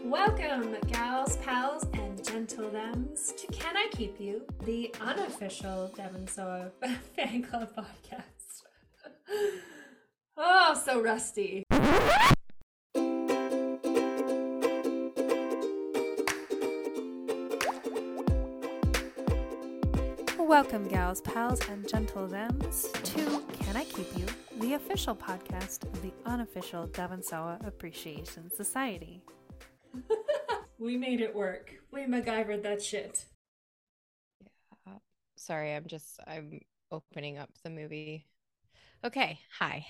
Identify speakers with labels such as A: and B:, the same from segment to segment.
A: Welcome, gals, pals, and gentle thems, to Can I Keep You, the unofficial Devon Sawa fan club podcast. Oh, so rusty.
B: Welcome, gals, pals, and gentle thems, to Can I Keep You, the official podcast of the unofficial Devon Sawa Appreciation Society.
A: We made it work. We MacGyvered that shit.
C: Yeah. Sorry, I'm opening up the movie. Okay, hi.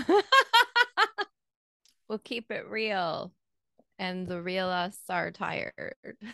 C: We'll keep it real. And the real us are tired.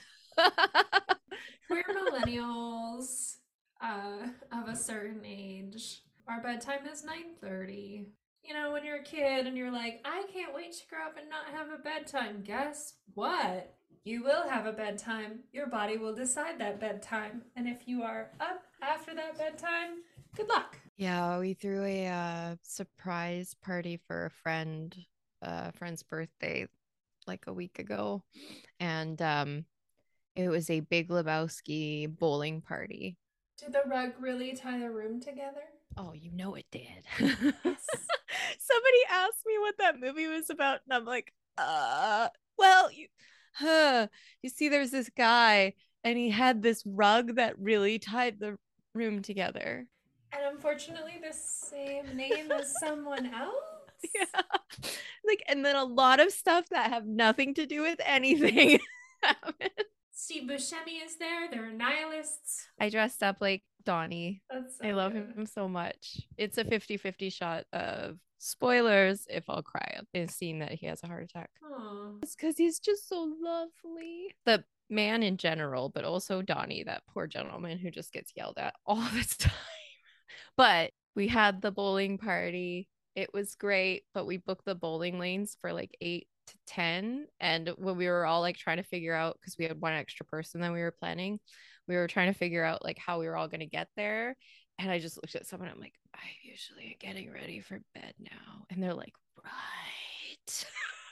A: We're millennials of a certain age. Our bedtime is 9:30. You know, when you're a kid and you're like, I can't wait to grow up and not have a bedtime. Guess what? You will have a bedtime. Your body will decide that bedtime. And if you are up after that bedtime, good luck.
C: Yeah, we threw a surprise party for a friend's birthday like a week ago. And it was a Big Lebowski bowling party.
A: Did the rug really tie the room together?
C: Oh, you know it did. Somebody asked me what that movie was about, and I'm like, well, you see, there's this guy, and he had this rug that really tied the room together.
A: And unfortunately, the same name as someone else?
C: Yeah. And then a lot of stuff that have nothing to do with anything happened.
A: Steve Buscemi is there. There are nihilists.
C: I dressed up like Donnie.
A: That's so
C: I love
A: good.
C: him so much. It's a 50-50 shot of spoilers if I'll cry in seeing that he has a heart attack.
A: Aww.
C: It's because he's just so lovely. The man in general, but also Donnie, that poor gentleman who just gets yelled at all the time. But we had the bowling party. It was great, but we booked the bowling lanes for like 8 to 10. And when we were all like trying to figure out, because we had one extra person than we were planning, we were trying to figure out like how we were all going to get there. And I just looked at someone, I'm like, I'm usually getting ready for bed now. And they're like, right.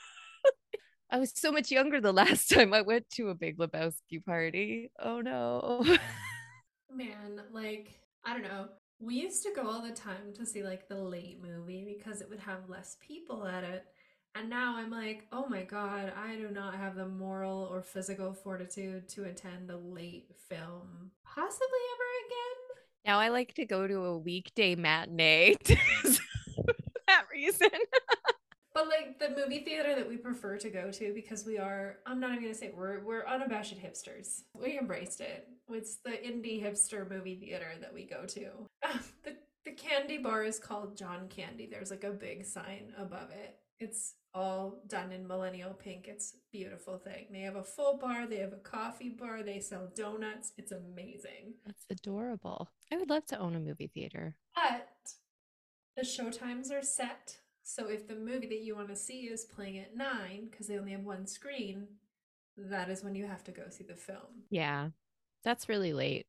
C: I was so much younger the last time I went to a Big Lebowski party. Oh no.
A: Man, like, I don't know. We used to go all the time to see like the late movie because it would have less people at it. And now I'm like, oh my God, I do not have the moral or physical fortitude to attend a late film, possibly ever again.
C: Now I like to go to a weekday matinee for that reason.
A: But like the movie theater that we prefer to go to, because we are, I'm not even gonna say we're unabashed hipsters. We embraced it. It's the indie hipster movie theater that we go to. The candy bar is called John Candy. There's like a big sign above it. It's all done in millennial pink. It's a beautiful thing. They have a full bar, they have a coffee bar, they sell donuts. It's amazing.
C: That's adorable. I would love to own a movie theater.
A: But the show times are set. So if the movie that you want to see is playing at 9, because they only have one screen, that is when you have to go see the film.
C: Yeah, that's really late.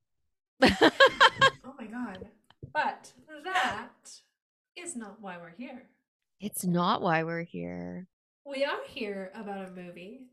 A: Oh my God. But that is not why we're here.
C: It's not why we're here.
A: We are here about a movie.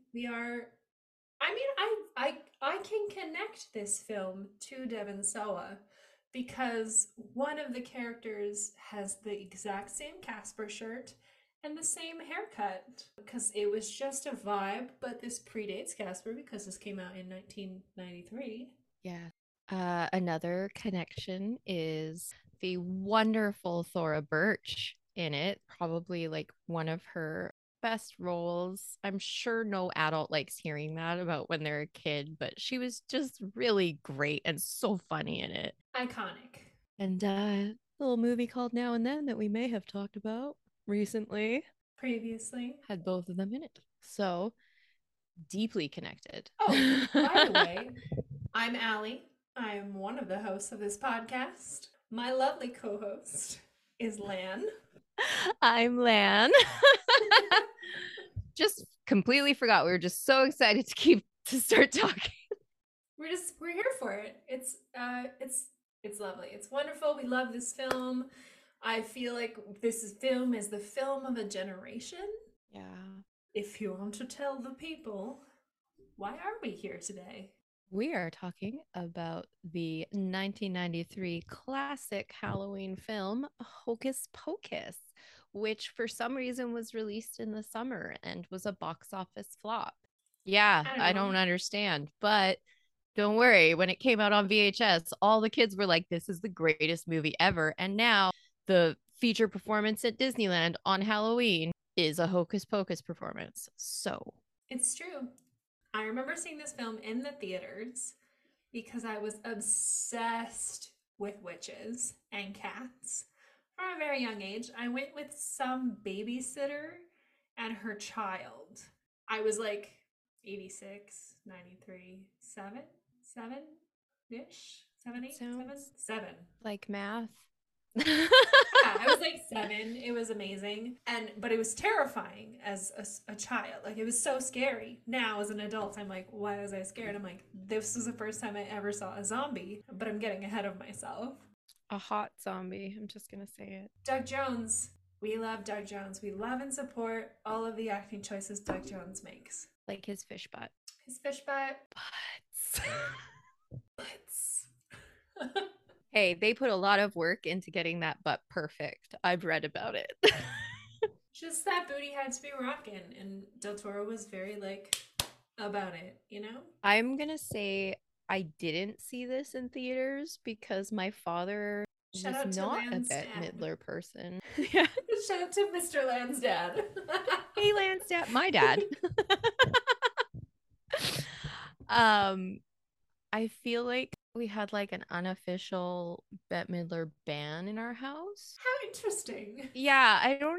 A: I can connect this film to Devon Sawa because one of the characters has the exact same Casper shirt and the same haircut, because it was just a vibe, but this predates Casper because this came out in 1993.
C: Yeah. Another connection is the wonderful Thora Birch in it. Probably like one of her best roles. I'm sure no adult likes hearing that about when they're a kid, but she was just really great and so funny in it.
A: Iconic.
C: And a little movie called Now and Then that we may have talked about recently
A: Previously.
C: had both of them in it. So deeply connected.
A: Oh, by the way, I'm Allie. I am one of the hosts of this podcast. My lovely co-host is Lan.
C: I'm Lan. Just completely forgot. We were just so excited to start talking.
A: We're here for it. It's lovely. It's wonderful. We love this film. I feel like film is the film of a generation.
C: Yeah.
A: If you want to tell the people, why are we here today?
C: We are talking about the 1993 classic Halloween film, Hocus Pocus, which for some reason was released in the summer and was a box office flop. Yeah,
A: I don't
C: I
A: know.
C: don't understand, but don't worry. When it came out on VHS, all the kids were like, this is the greatest movie ever. And now the feature performance at Disneyland on Halloween is a Hocus Pocus performance. So
A: It's true. I remember seeing this film in the theaters because I was obsessed with witches and cats. From a very young age, I went with some babysitter and her child. I was like 86, 93, 7 ish, 7, 8, 7,
C: sounds
A: 7.
C: like math.
A: Yeah, I was like 7. It was amazing, but it was terrifying as a child. Like, it was so scary. Now as an adult, I'm like, why was I scared? I'm like, this was the first time I ever saw a zombie, but I'm getting ahead of myself.
C: A hot zombie. I'm just gonna say it.
A: Doug Jones. We love Doug Jones. We love and support all of the acting choices Doug Jones makes.
C: Like his fish butt.
A: His fish butt.
C: Butts.
A: Butts.
C: Hey, they put a lot of work into getting that butt perfect. I've read about it.
A: Just that booty had to be rocking, and Del Toro was very like about it, you know?
C: I'm gonna say I didn't see this in theaters because my father
A: Shout
C: was
A: out to
C: not a
A: Land's
C: Bette
A: dad.
C: Midler person. Yeah.
A: Shout out to Mr. Land's dad.
C: Hey, Lance, dad, my dad. I feel like we had like an unofficial Bette Midler ban in our house.
A: How interesting.
C: Yeah,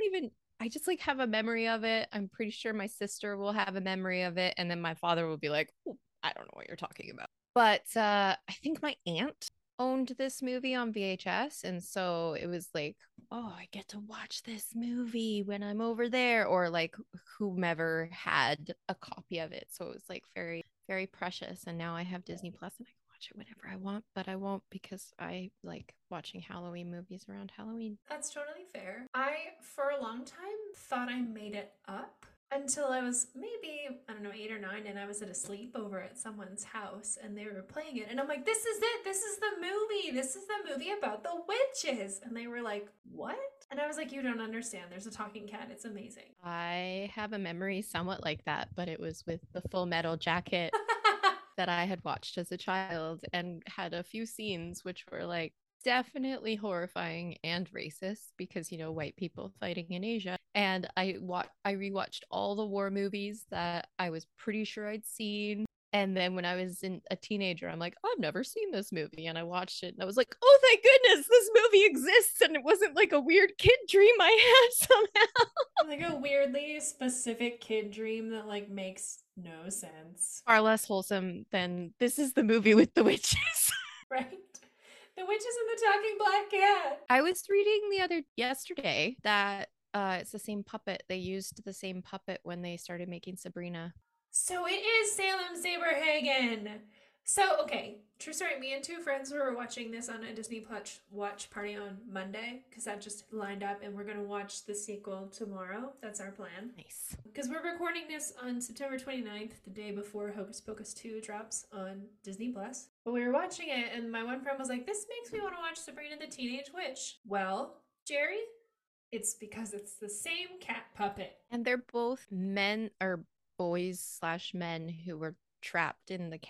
C: I just like have a memory of it. I'm pretty sure my sister will have a memory of it, and then my father will be like, "Oh, I don't know what you're talking about." But I think my aunt owned this movie on VHS, and so it was like, oh, I get to watch this movie when I'm over there, or like whomever had a copy of it. So it was like very, very precious. And now I have Disney Plus and I can watch it whenever I want, but I won't because I like watching Halloween movies around Halloween.
A: That's totally fair. I, for a long time, thought I made it up until I was maybe, I don't know, 8 or 9, and I was at a sleepover at someone's house and they were playing it. And I'm like, this is it. This is the movie. This is the movie about the witches. And they were like, what? And I was like, you don't understand. There's a talking cat. It's amazing.
C: I have a memory somewhat like that, but it was with the Full Metal Jacket that I had watched as a child and had a few scenes which were like definitely horrifying and racist because white people fighting in Asia. And I rewatched all the war movies that I was pretty sure I'd seen. And then when I was a teenager, I'm like, I've never seen this movie. And I watched it and I was like, oh, thank goodness this movie exists. And it wasn't like a weird kid dream I had somehow.
A: Like a weirdly specific kid dream that like makes no sense.
C: Far less wholesome than this is the movie with the witches.
A: Right? The witches and the talking black cat.
C: I was reading yesterday that it's the same puppet. They used the same puppet when they started making Sabrina.
A: So it is Salem Saberhagen. So, okay, true story. Me and 2 friends were watching this on a Disney Plus watch party on Monday because that just lined up, and we're going to watch the sequel tomorrow. That's our plan.
C: Nice.
A: Because we're recording this on September 29th, the day before Hocus Pocus 2 drops on Disney Plus. But we were watching it, and my one friend was like, this makes me want to watch Sabrina the Teenage Witch. Well, Jerry, it's because it's the same cat puppet.
C: And they're both men or boys/men who were trapped in the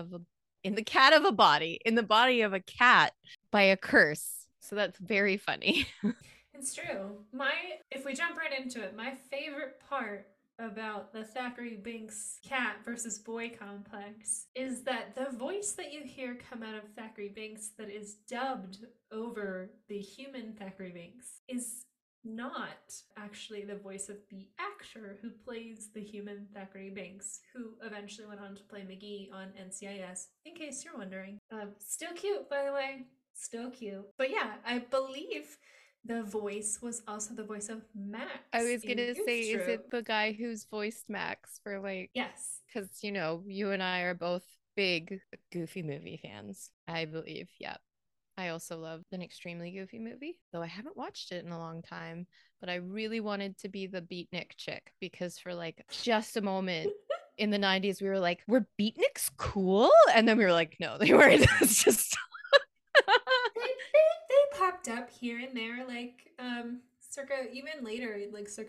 C: body of a cat by a curse. So that's very funny.
A: It's true. If we jump right into it, my favorite part about the Thackeray Binks cat versus boy complex is that the voice that you hear come out of Thackeray Binks that is dubbed over the human Thackeray Binks is not actually the voice of the actor who plays the human Thackeray Binks, who eventually went on to play McGee on NCIS, in case you're wondering. Still cute, by the way. Still cute. But yeah, I believe the voice was also the voice of Max.
C: I was going to say, is it the guy who's voiced Max for like...
A: Yes.
C: Because, you and I are both big Goofy movie fans, I believe. Yeah. I also love an extremely Goofy movie, though I haven't watched it in a long time, but I really wanted to be the beatnik chick because for like just a moment, in the 90s, we were like, were beatniks cool? And then we were like, no, they weren't. It's just
A: They popped up here and there, like circa even later, like circa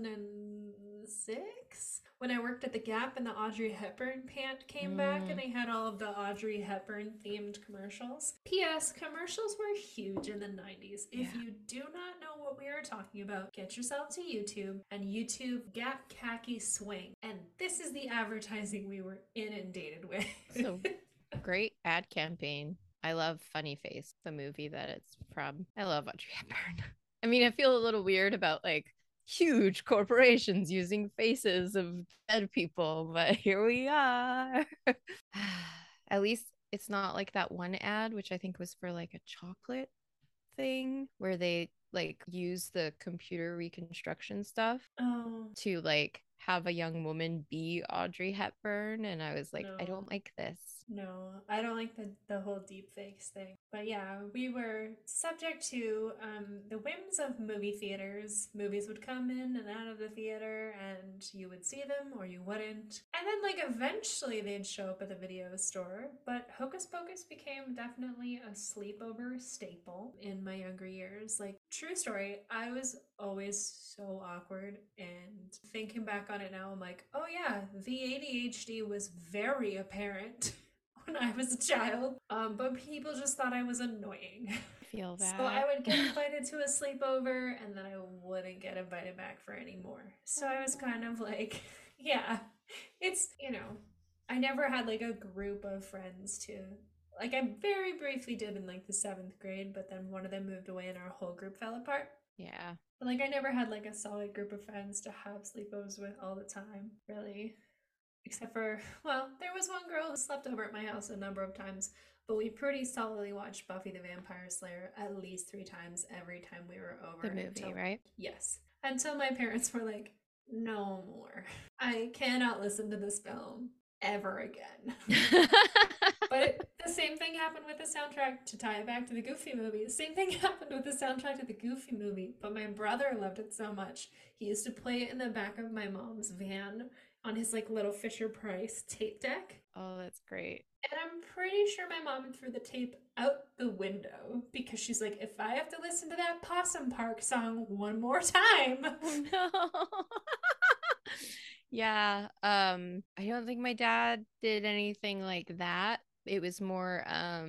A: 2006, when I worked at the Gap and the Audrey Hepburn pant came back, and they had all of the Audrey Hepburn themed commercials. P.S. Commercials were huge in the 90s. If you do not know what we are talking about, get yourself to YouTube and YouTube Gap Khaki Swing. And this is the advertising we were inundated with.
C: so great ad campaign. I love Funny Face, the movie that it's from. I love Audrey Hepburn. I mean, I feel a little weird about like huge corporations using faces of dead people, but here we are. At least it's not like that one ad, which I think was for like a chocolate thing, where they like use the computer reconstruction stuff to like have a young woman be Audrey Hepburn, and I was like, I don't like this.
A: No, I don't like the whole deep fakes thing. But yeah, we were subject to the whims of movie theaters. Movies would come in and out of the theater, and you would see them or you wouldn't. And then like eventually they'd show up at the video store. But Hocus Pocus became definitely a sleepover staple in my younger years. Like, true story, I was always so awkward, and thinking back on it now, I'm like, oh yeah, the ADHD was very apparent when I was a child, but people just thought I was annoying.
C: I feel that.
A: So I would get invited to a sleepover, and then I wouldn't get invited back for any more. So I was kind of like, yeah, it's, you know, I never had like a group of friends to, like, I very briefly did in like the 7th grade, but then one of them moved away and our whole group fell apart.
C: Yeah.
A: But like I never had like a solid group of friends to have sleepovers with all the time, really. Except for, well, there was one girl who slept over at my house a number of times, but we pretty solidly watched Buffy the Vampire Slayer at least 3 times every time we were over.
C: The movie, right?
A: Yes. Until my parents were like, no more. I cannot listen to this film ever again. But the same thing happened with the soundtrack, to tie it back to the Goofy movie. The same thing happened with the soundtrack to the Goofy movie, but my brother loved it so much. He used to play it in the back of my mom's van on his like little Fisher-Price tape deck.
C: Oh, that's great.
A: And I'm pretty sure my mom threw the tape out the window because she's like, if I have to listen to that Possum Park song one more time.
C: Oh no. Yeah. I don't think my dad did anything like that. It was more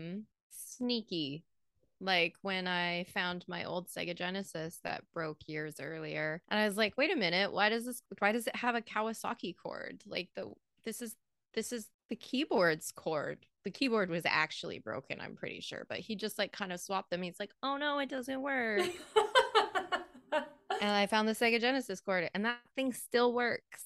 C: sneaky. Like when I found my old Sega Genesis that broke years earlier, and I was like, wait a minute, why does it have a Kawasaki cord? Like this is the keyboard's cord. The keyboard was actually broken, I'm pretty sure, but he just like kind of swapped them. He's like, oh no, it doesn't work. And I found the Sega Genesis cord, and that thing still works.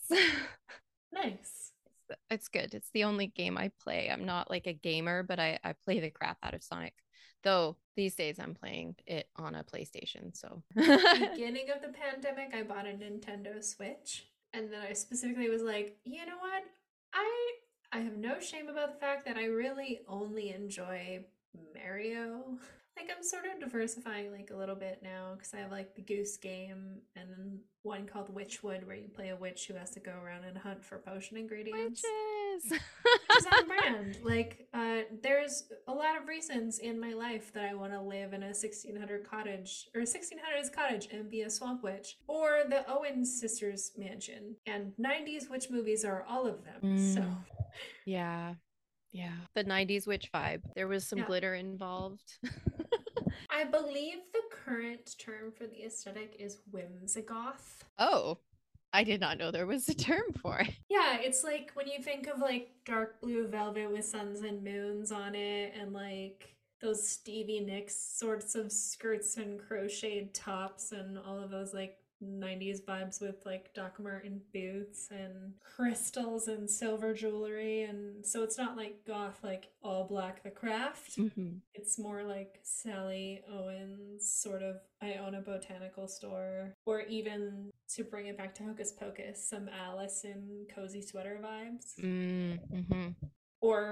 A: Nice.
C: It's good. It's the only game I play. I'm not like a gamer, but I play the crap out of Sonic. Though these days I'm playing it on a PlayStation. So
A: beginning of the pandemic, I bought a Nintendo Switch, and then I specifically was like, you know what? I have no shame about the fact that I really only enjoy Mario. Like, I'm sort of diversifying like a little bit now, because I have like the Goose game and then one called Witchwood, where you play a witch who has to go around and hunt for potion ingredients.
C: Witches.
A: Which is on brand. Like, there's a lot of reasons in my life that I want to live in a 1600 cottage, or 1600s cottage, and be a swamp witch, or the Owens sisters mansion. And 90s witch movies are all of them. So
C: yeah. The 90s witch vibe. There was some glitter involved.
A: I believe the current term for the aesthetic is whimsigoth.
C: Oh, I did not know there was a term for it.
A: Yeah, it's like when you think of like dark blue velvet with suns and moons on it, and like those Stevie Nicks sorts of skirts and crocheted tops, and all of those like 90s vibes with like Doc Marten boots and crystals and silver jewelry. And so it's not like goth, like all black the craft. It's more like Sally Owens sort of I own a botanical store, or even to bring it back to Hocus Pocus, some Alice in cozy sweater vibes. Or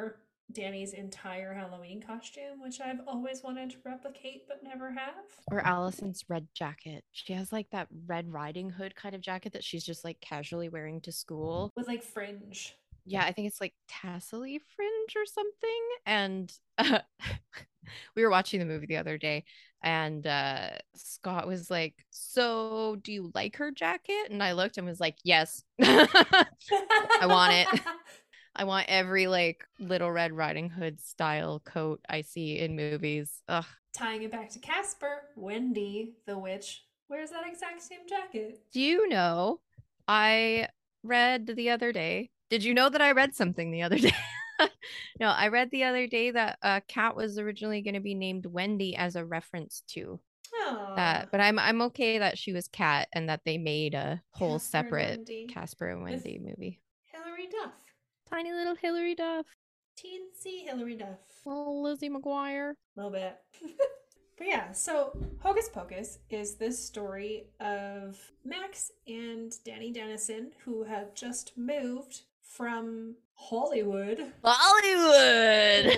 A: Danny's entire Halloween costume, which I've always wanted to replicate but never have.
C: Or Allison's red jacket. She has like that Red Riding Hood kind of jacket that she's just like casually wearing to school.
A: With like fringe.
C: Yeah, I think it's like tassely fringe or something. And we were watching the movie the other day, and Scott was like, "So, do you like her jacket?" And I looked and was like, "Yes, I want it. I want every like Little Red Riding Hood style coat I see in movies." Ugh.
A: Tying it back to Casper, Wendy, the witch, wears that exact same jacket.
C: Do you know? I read the other day. Did you know that I read something the other day? No, I read the other day that Cat was originally going to be named Wendy as a reference to
A: Oh,
C: that, but I'm okay that she was Cat and that they made a whole
A: Casper and
C: separate
A: Wendy
C: Casper and
A: with
C: Wendy movie.
A: Hilary Duff.
C: Tiny little Hilary Duff.
A: Teensy Hilary Duff.
C: Oh, Lizzie McGuire.
A: A little bit. But yeah, so Hocus Pocus is this story of Max and Danny Dennison, who have just moved from Hollywood
C: Hollywood.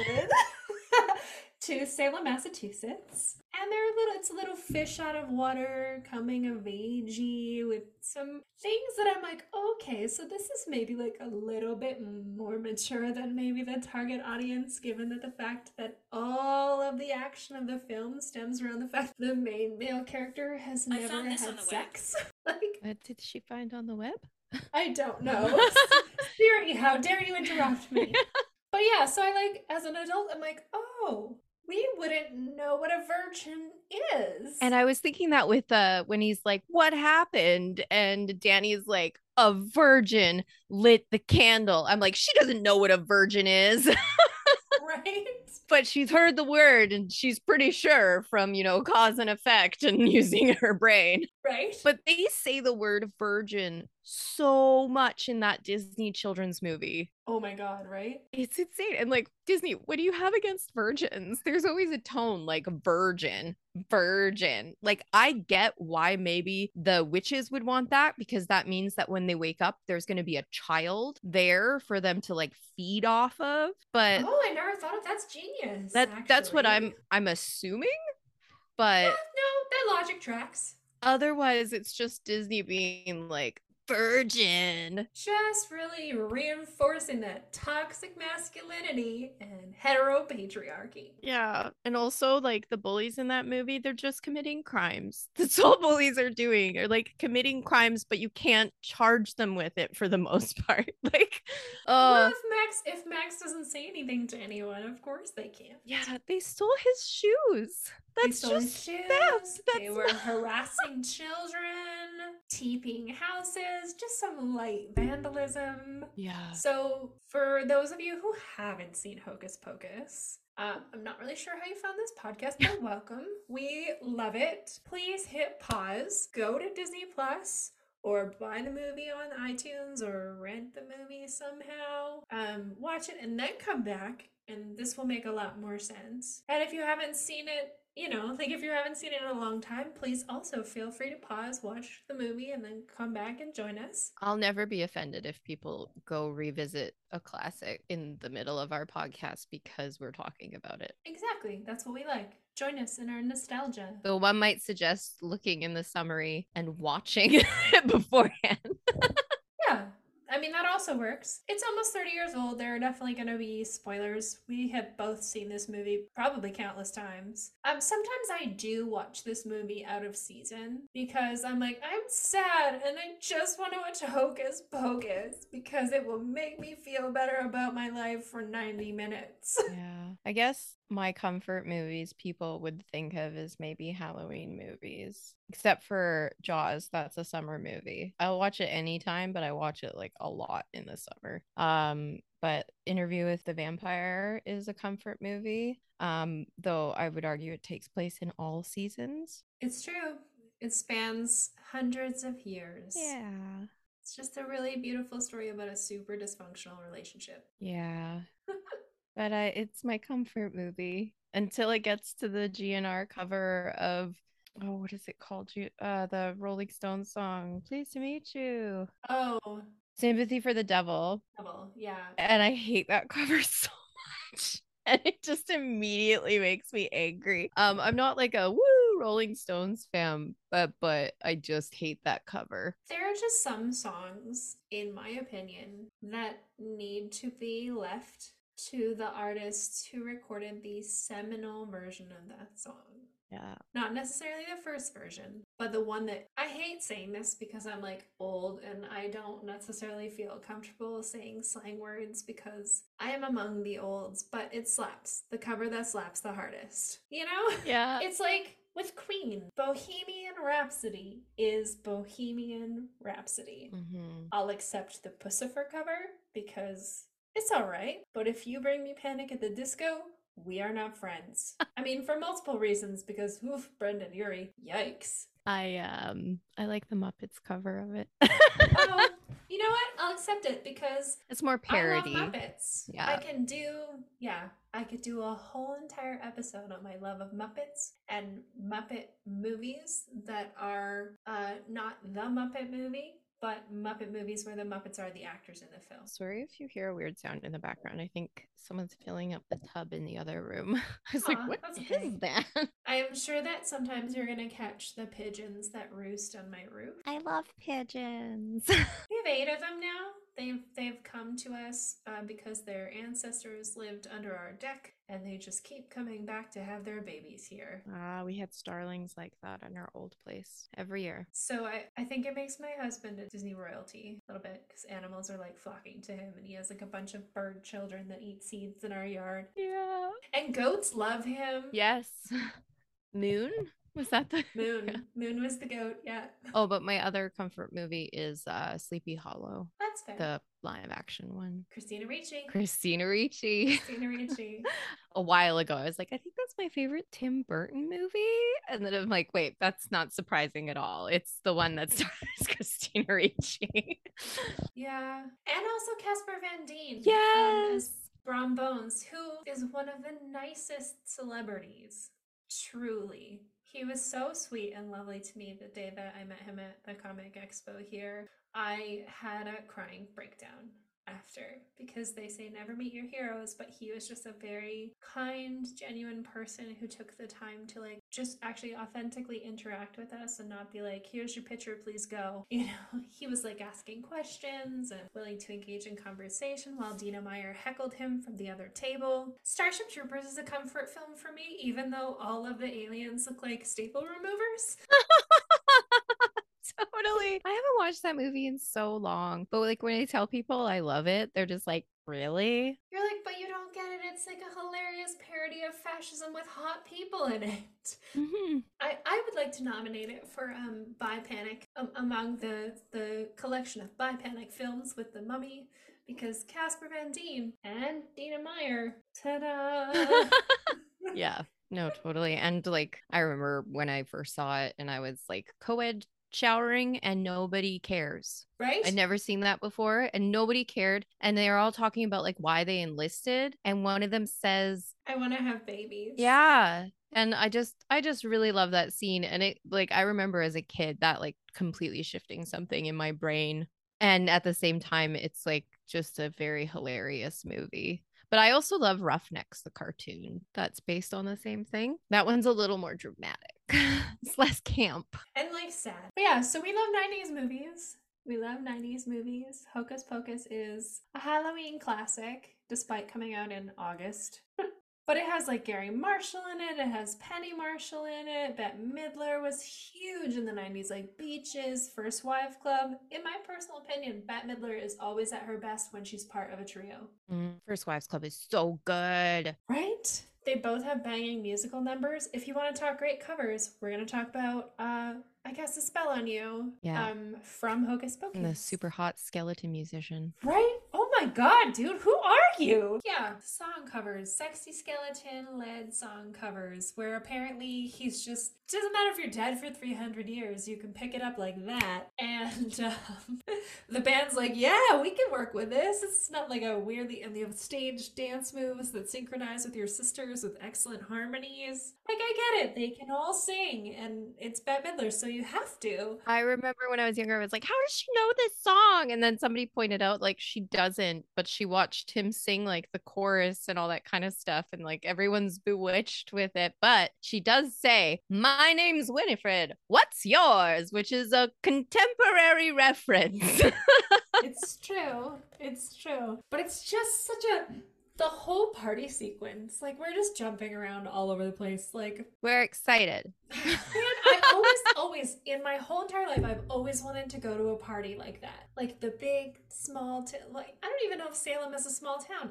A: to Salem, Massachusetts. And it's a little fish out of water, coming of agey with some things that I'm like, okay, so this is maybe like a little bit more mature than maybe the target audience, given that the fact that all of the action of the film stems around the fact that the main male character has never had sex. Like,
C: What did she find on the web?
A: I don't know. Siri, how dare you interrupt me? But yeah, so I like, as an adult, I'm like, oh, we wouldn't know what a virgin is.
C: And I was thinking that with when he's like, "What happened?" and Danny's like, "A virgin lit the candle." I'm like, she doesn't know what a virgin is.
A: Right?
C: But she's heard the word and she's pretty sure from, cause and effect and using her brain.
A: Right?
C: But they say the word virgin so much in that Disney children's movie.
A: Oh my God, right?
C: It's insane. And like, Disney, what do you have against virgins? There's always a tone like virgin, virgin. Like, I get why maybe the witches would want that, because that means that when they wake up, there's going to be a child there for them to like feed off of. But
A: Oh, I never thought of that's genius.
C: that's what
A: actually.
C: I'm assuming. But
A: Yeah, no, that logic tracks.
C: otherwise, it's just Disney being like, virgin.
A: Just really reinforcing that toxic masculinity and heteropatriarchy.
C: Yeah. And also, like, the bullies in that movie, they're just committing crimes. That's all bullies are doing, are like committing crimes, but you can't charge them with it for the most part. Like,
A: Well, if Max doesn't say anything to anyone, of course they can't.
C: yeah, they stole his shoes.
A: They
C: That's
A: stole his
C: just
A: shoes.
C: theft.
A: They were harassing children, TPing houses, just some light vandalism.
C: Yeah.
A: So, for those of you who haven't seen Hocus Pocus, I'm not really sure how you found this podcast, but welcome. We love it. Please hit pause, go to Disney Plus, or buy the movie on iTunes, or rent the movie somehow. Watch it and then come back, and this will make a lot more sense. And if you haven't seen it, if you haven't seen it in a long time, please also feel free to pause, watch the movie, and then come back and join us.
C: I'll never be offended if people go revisit a classic in the middle of our podcast because we're talking about it.
A: Exactly. That's what we like. Join us in our nostalgia.
C: Though one might suggest looking in the summary and watching it beforehand.
A: Yeah. I mean, that also works. It's almost 30 years old. There are definitely going to be spoilers. We have both seen this movie probably countless times. Sometimes I do watch this movie out of season because I'm like, I'm sad and I just want to watch Hocus Pocus because it will make me feel better about my life for 90 minutes.
C: Yeah. I guess my comfort movies people would think of as maybe Halloween movies, except for Jaws. That's a summer movie. I'll watch it anytime, but I watch it like a lot in the summer. But Interview with the Vampire is a comfort movie. Though I would argue it takes place in all seasons.
A: It's true. It spans hundreds of years.
C: Yeah.
A: It's just a really beautiful story about a super dysfunctional relationship.
C: Yeah. But it's my comfort movie until it gets to the GNR cover of, oh, what is it called? The Rolling Stones song, Pleased to Meet You.
A: Oh,
C: Sympathy for the Devil.
A: yeah.
C: And I hate that cover so much. And it just immediately makes me angry. I'm not like a woo Rolling Stones fan, but I just hate that cover.
A: There are just some songs, in my opinion, that need to be left to the artists who recorded the seminal version of that song.
C: Yeah.
A: Not necessarily the first version, but the one that I hate saying this because I'm like old and I don't necessarily feel comfortable saying slang words because I am among the olds, but it slaps. The cover that slaps the hardest. You know?
C: Yeah.
A: It's like with Queen, Bohemian Rhapsody is Bohemian Rhapsody.
C: Mm-hmm.
A: I'll accept the Pussifer cover because it's all right, but if you bring me Panic at the Disco, we are not friends. I mean, for multiple reasons, because oof, Brendan Urie, yikes.
C: I like the Muppets cover of it.
A: Oh, you know what? I'll accept it because
C: it's more parody.
A: I love Muppets.
C: Yeah.
A: I could do a whole entire episode on my love of Muppets and Muppet movies that are not the Muppet movie, but Muppet movies where the Muppets are the actors in the film.
C: Sorry if you hear a weird sound in the background. I think someone's filling up the tub in the other room. I was like, what is that?
A: I am sure that sometimes you're going to catch the pigeons that roost on my roof.
C: I love pigeons.
A: We have 8 of them now. They've come to us because their ancestors lived under our deck, and they just keep coming back to have their babies here.
C: We had starlings like that in our old place every year.
A: So I think it makes my husband a Disney royalty a little bit because animals are like flocking to him, and he has like a bunch of bird children that eat seeds in our yard.
C: Yeah.
A: And goats love him.
C: Yes. Moon? Was that the
A: Moon?
C: Yeah.
A: Moon was the goat, yeah.
C: Oh, but my other comfort movie is Sleepy Hollow.
A: That's fair.
C: The live action one.
A: Christina Ricci.
C: Christina Ricci. A while ago, I was like, I think that's my favorite Tim Burton movie. And then I'm like, wait, that's not surprising at all. It's the one that stars Christina Ricci.
A: Yeah. And also Casper Van Dien.
C: Yes.
A: Brom Bones, who is one of the nicest celebrities. Truly. He was so sweet and lovely to me the day that I met him at the Comic Expo here. I had a crying breakdown after because they say never meet your heroes, but he was just a very kind, genuine person who took the time to like just actually authentically interact with us and not be like, here's your picture, please go. You know, he was like asking questions and willing to engage in conversation while Dina Meyer heckled him from the other table. Starship Troopers is a comfort film for me, even though all of the aliens look like staple removers.
C: Totally. I haven't watched that movie in so long. But like when I tell people I love it, they're just like, really?
A: You're like, but you don't get it. It's like a hilarious parody of fascism with hot people in it.
C: Mm-hmm.
A: I would like to nominate it for Bi Panic among the collection of Bi Panic films with the Mummy, because Casper Van Dien and Dina Meyer. Ta-da!
C: Yeah. No, totally. And like I remember when I first saw it and I was like co-ed showering and nobody cares.
A: Right?
C: I'd never seen that before and nobody cared. And they're all talking about like why they enlisted. And one of them says,
A: I want to have babies.
C: Yeah. And I just really love that scene. And it like I remember as a kid that like completely shifting something in my brain. And at the same time, it's like just a very hilarious movie. But I also love Roughnecks, the cartoon that's based on the same thing. That one's a little more dramatic. It's less camp.
A: And like sad. But yeah, so we love 90s movies. We love 90s movies. Hocus Pocus is a Halloween classic, despite coming out in August. But it has like Gary Marshall in it. It has Penny Marshall in it. Bette Midler was huge in the 90s, like Beaches, First Wife Club. In my personal opinion, Bette Midler is always at her best when she's part of a trio.
C: First Wives Club is so good.
A: Right? They both have banging musical numbers. If you want to talk great covers, we're going to talk about I Cast a Spell on You from Hocus Pocus.
C: And the super hot skeleton musician.
A: Right? Oh my god, dude, who are you? Yeah, song covers, sexy skeleton led song covers, where apparently he's just doesn't matter if you're dead for 300 years, you can pick it up like that. And the band's like, yeah, we can work with this. It's not like a weirdly, and they have stage dance moves that synchronize with your sisters with excellent harmonies. Like, I get it. They can all sing, and it's Bette Midler, so you have to.
C: I remember when I was younger, I was like, how does she know this song? And then somebody pointed out, like, she doesn't, but she watched him sing, like, the chorus and all that kind of stuff. And, like, everyone's bewitched with it. But she does say, my name's Winifred. What's yours? Which is a contemporary reference.
A: It's true. It's true. But it's just such a. The whole party sequence, like, we're just jumping around all over the place. Like,
C: We're excited.
A: man, I've always, in my whole entire life, I've always wanted to go to a party like that. Like the big, small, like, I don't even know if Salem is a small town.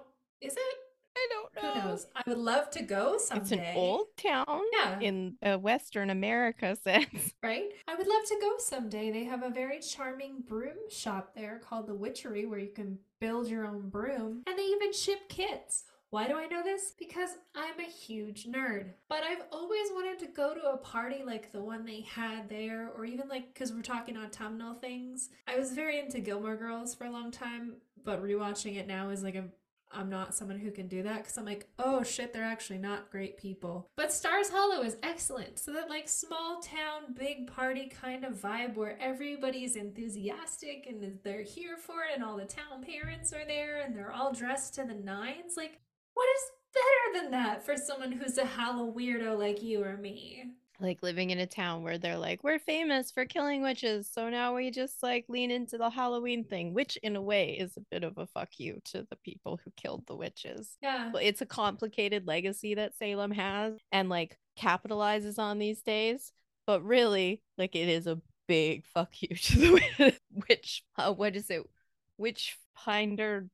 A: Is it?
C: I don't know.
A: Who knows? I would love to go someday.
C: It's an old town in Western America sense.
A: Right? I would love to go someday. They have a very charming broom shop there called The Witchery where you can build your own broom. And they even ship kits. Why do I know this? Because I'm a huge nerd. But I've always wanted to go to a party like the one they had there, or even like, because we're talking autumnal things. I was very into Gilmore Girls for a long time, but rewatching it now is like I'm not someone who can do that because I'm like, oh shit, they're actually not great people. But Stars Hollow is excellent. So that like small town, big party kind of vibe where everybody's enthusiastic and they're here for it and all the town parents are there and they're all dressed to the nines. Like, what is better than that for someone who's a Halloween weirdo like you or me?
C: Like living in a town where they're like, we're famous for killing witches, so now we just like lean into the Halloween thing, which in a way is a bit of a fuck you to the people who killed the witches.
A: Yeah.
C: But it's a complicated legacy that Salem has and like capitalizes on these days, but really like it is a big fuck you to the witch. What is it? Witchfinder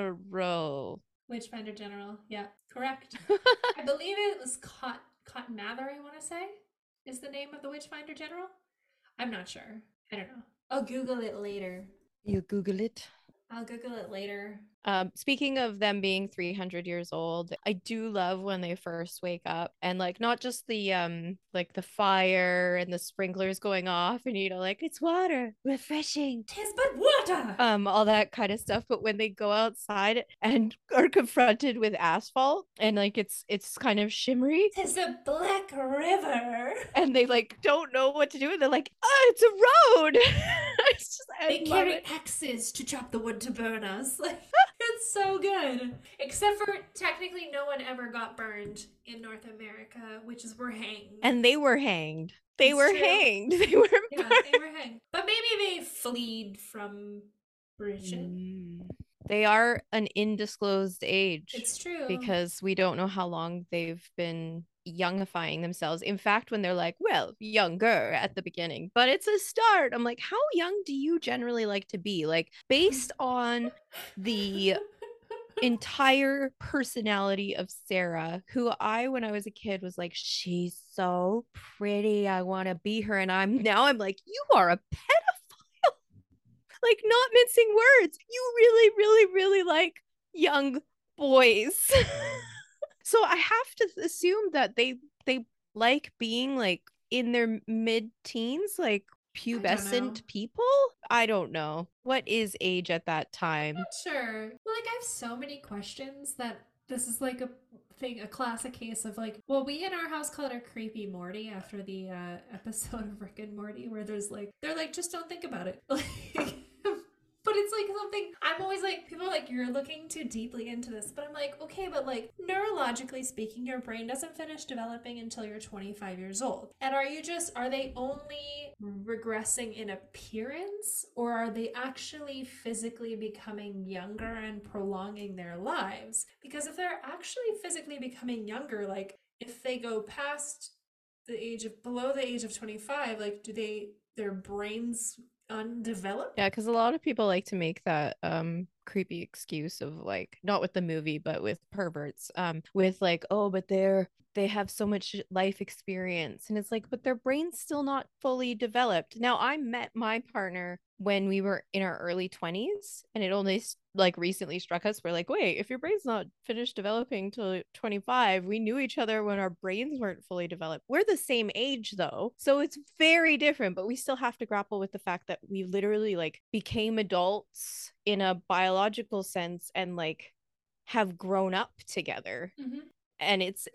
C: General.
A: Witchfinder General. Yeah, correct. I believe it was Cotton Mather, I want to say, is the name of the Witchfinder General. I'm not sure. I don't know. I'll Google it later.
C: You Google it.
A: I'll Google it later.
C: Speaking of them being 300 years old, I do love when they first wake up and like not just the like the fire and the sprinklers going off and you know like it's water, refreshing.
A: 'Tis but water.
C: All that kind of stuff, but when they go outside and are confronted with asphalt and like it's kind of shimmery.
A: 'Tis a black river.
C: And they like don't know what to do and they're like, "Oh, it's a road." It's just
A: they carry axes to chop the wood to burn us. Like it's so good. Except for technically no one ever got burned in North America, witches were hanged.
C: And they were hanged. They
A: It's
C: were
A: true.
C: hanged. They were
A: Yeah, they were hanged. But maybe they fled from Britain.
C: They are an undisclosed age.
A: It's true.
C: Because we don't know how long they've been youngifying themselves. In fact, when they're like, well, younger at the beginning, but it's a start. I'm like, how young do you generally like to be? Like, based on the entire personality of Sarah, who when I was a kid, was like, she's so pretty. I want to be her. And I'm like, you are a pedophile. Like, not mincing words. You really, really, really like young boys. So I have to assume that they like being like in their mid-teens, like pubescent people. I don't know. What is age at that time?
A: Not sure. Well, like I have so many questions that this is like a classic case of like, well, we in our house call it a creepy Morty after the episode of Rick and Morty where they're like, just don't think about it. Like, but it's like something I'm always like, people are like, you're looking too deeply into this. But I'm like, okay, but like neurologically speaking, your brain doesn't finish developing until you're 25 years old. And are they only regressing in appearance, or are they actually physically becoming younger and prolonging their lives? Because if they're actually physically becoming younger, like if they go past below the age of 25, like their brains undeveloped?
C: Yeah, because a lot of people like to make that creepy excuse of like, not with the movie but with perverts, with like, oh, but they're they have so much life experience. And it's like, but their brain's still not fully developed. Now, I met my partner when we were in our early 20s, and it only like recently struck us. We're like, wait, if your brain's not finished developing till 25, we knew each other when our brains weren't fully developed. We're the same age though, so it's very different, but we still have to grapple with the fact that we literally like became adults in a biological sense and like have grown up together.
A: Mhm.
C: And it's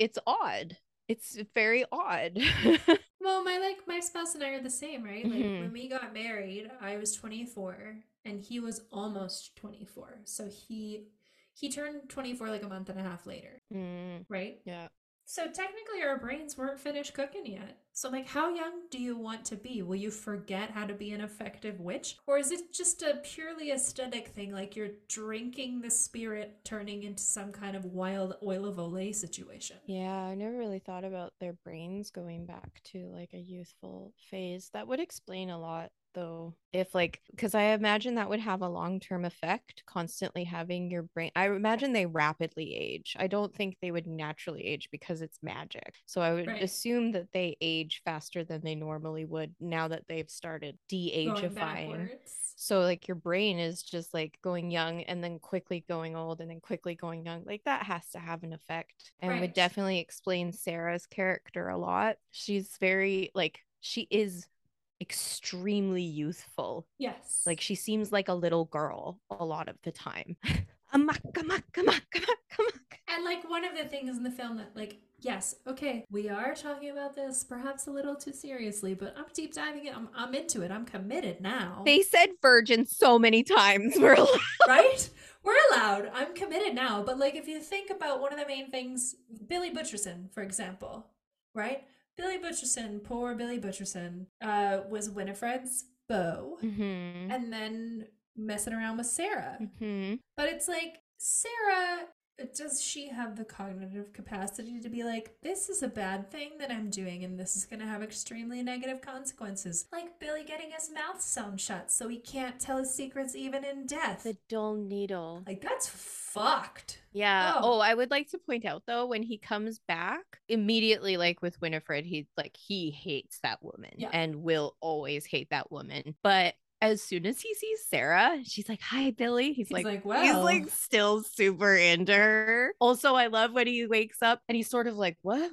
C: odd. It's very odd.
A: Well, my spouse and I are the same, right? Like
C: Mhm.
A: when we got married, I was 24 and he was almost 24. So he turned 24 like a month and a half later,
C: Mm,
A: right?
C: yeah.
A: So technically our brains weren't finished cooking yet. So like how young do you want to be? Will you forget how to be an effective witch? Or is it just a purely aesthetic thing, like you're drinking the spirit turning into some kind of wild oil of Olay situation?
C: Yeah, I never really thought about their brains going back to like a youthful phase. That would explain a lot though. If like, because I imagine that would have a long-term effect, constantly having your brain. I imagine they rapidly age. I don't think they would naturally age because it's magic. So I would
A: Right.
C: assume that they age faster than they normally would now that they've started
A: Going
C: de-agifying.
A: backwards.
C: So like your brain is just like going young and then quickly going old and then quickly going young. Like that has to have an effect, and would
A: Right.
C: definitely explain Sarah's character a lot. She's very like, she is extremely youthful.
A: Yes.
C: Like she seems like a little girl a lot of the time. Amak, amak, amak, amak, amak.
A: And like one of the things in the film that like, yes, okay, we are talking about this perhaps a little too seriously, but I'm deep diving in. I'm into it. I'm committed now.
C: They said virgin so many times. We're like,
A: Right? We're allowed. I'm committed now. But like if you think about one of the main things, Billy Butcherson, for example, right? Billy Butcherson, poor Billy Butcherson, was Winifred's beau
C: mhm,
A: and then messing around with Sarah.
C: mhm.
A: But it's like, Sarah, does she have the cognitive capacity to be like, this is a bad thing that I'm doing and this is going to have extremely negative consequences? Like Billy getting his mouth sewn shut so he can't tell his secrets even in death.
C: The dull needle.
A: Like, that's fucked.
C: Yeah.
A: Oh.
C: Oh, I would like to point out though, when he comes back, immediately, like with Winifred, he hates that woman
A: Yeah.
C: and will always hate that woman. But as soon as he sees Sarah, she's like, "Hi, Billy." He's like, he's
A: well.
C: like still super into her. Also, I love when he wakes up and he's sort of like, what?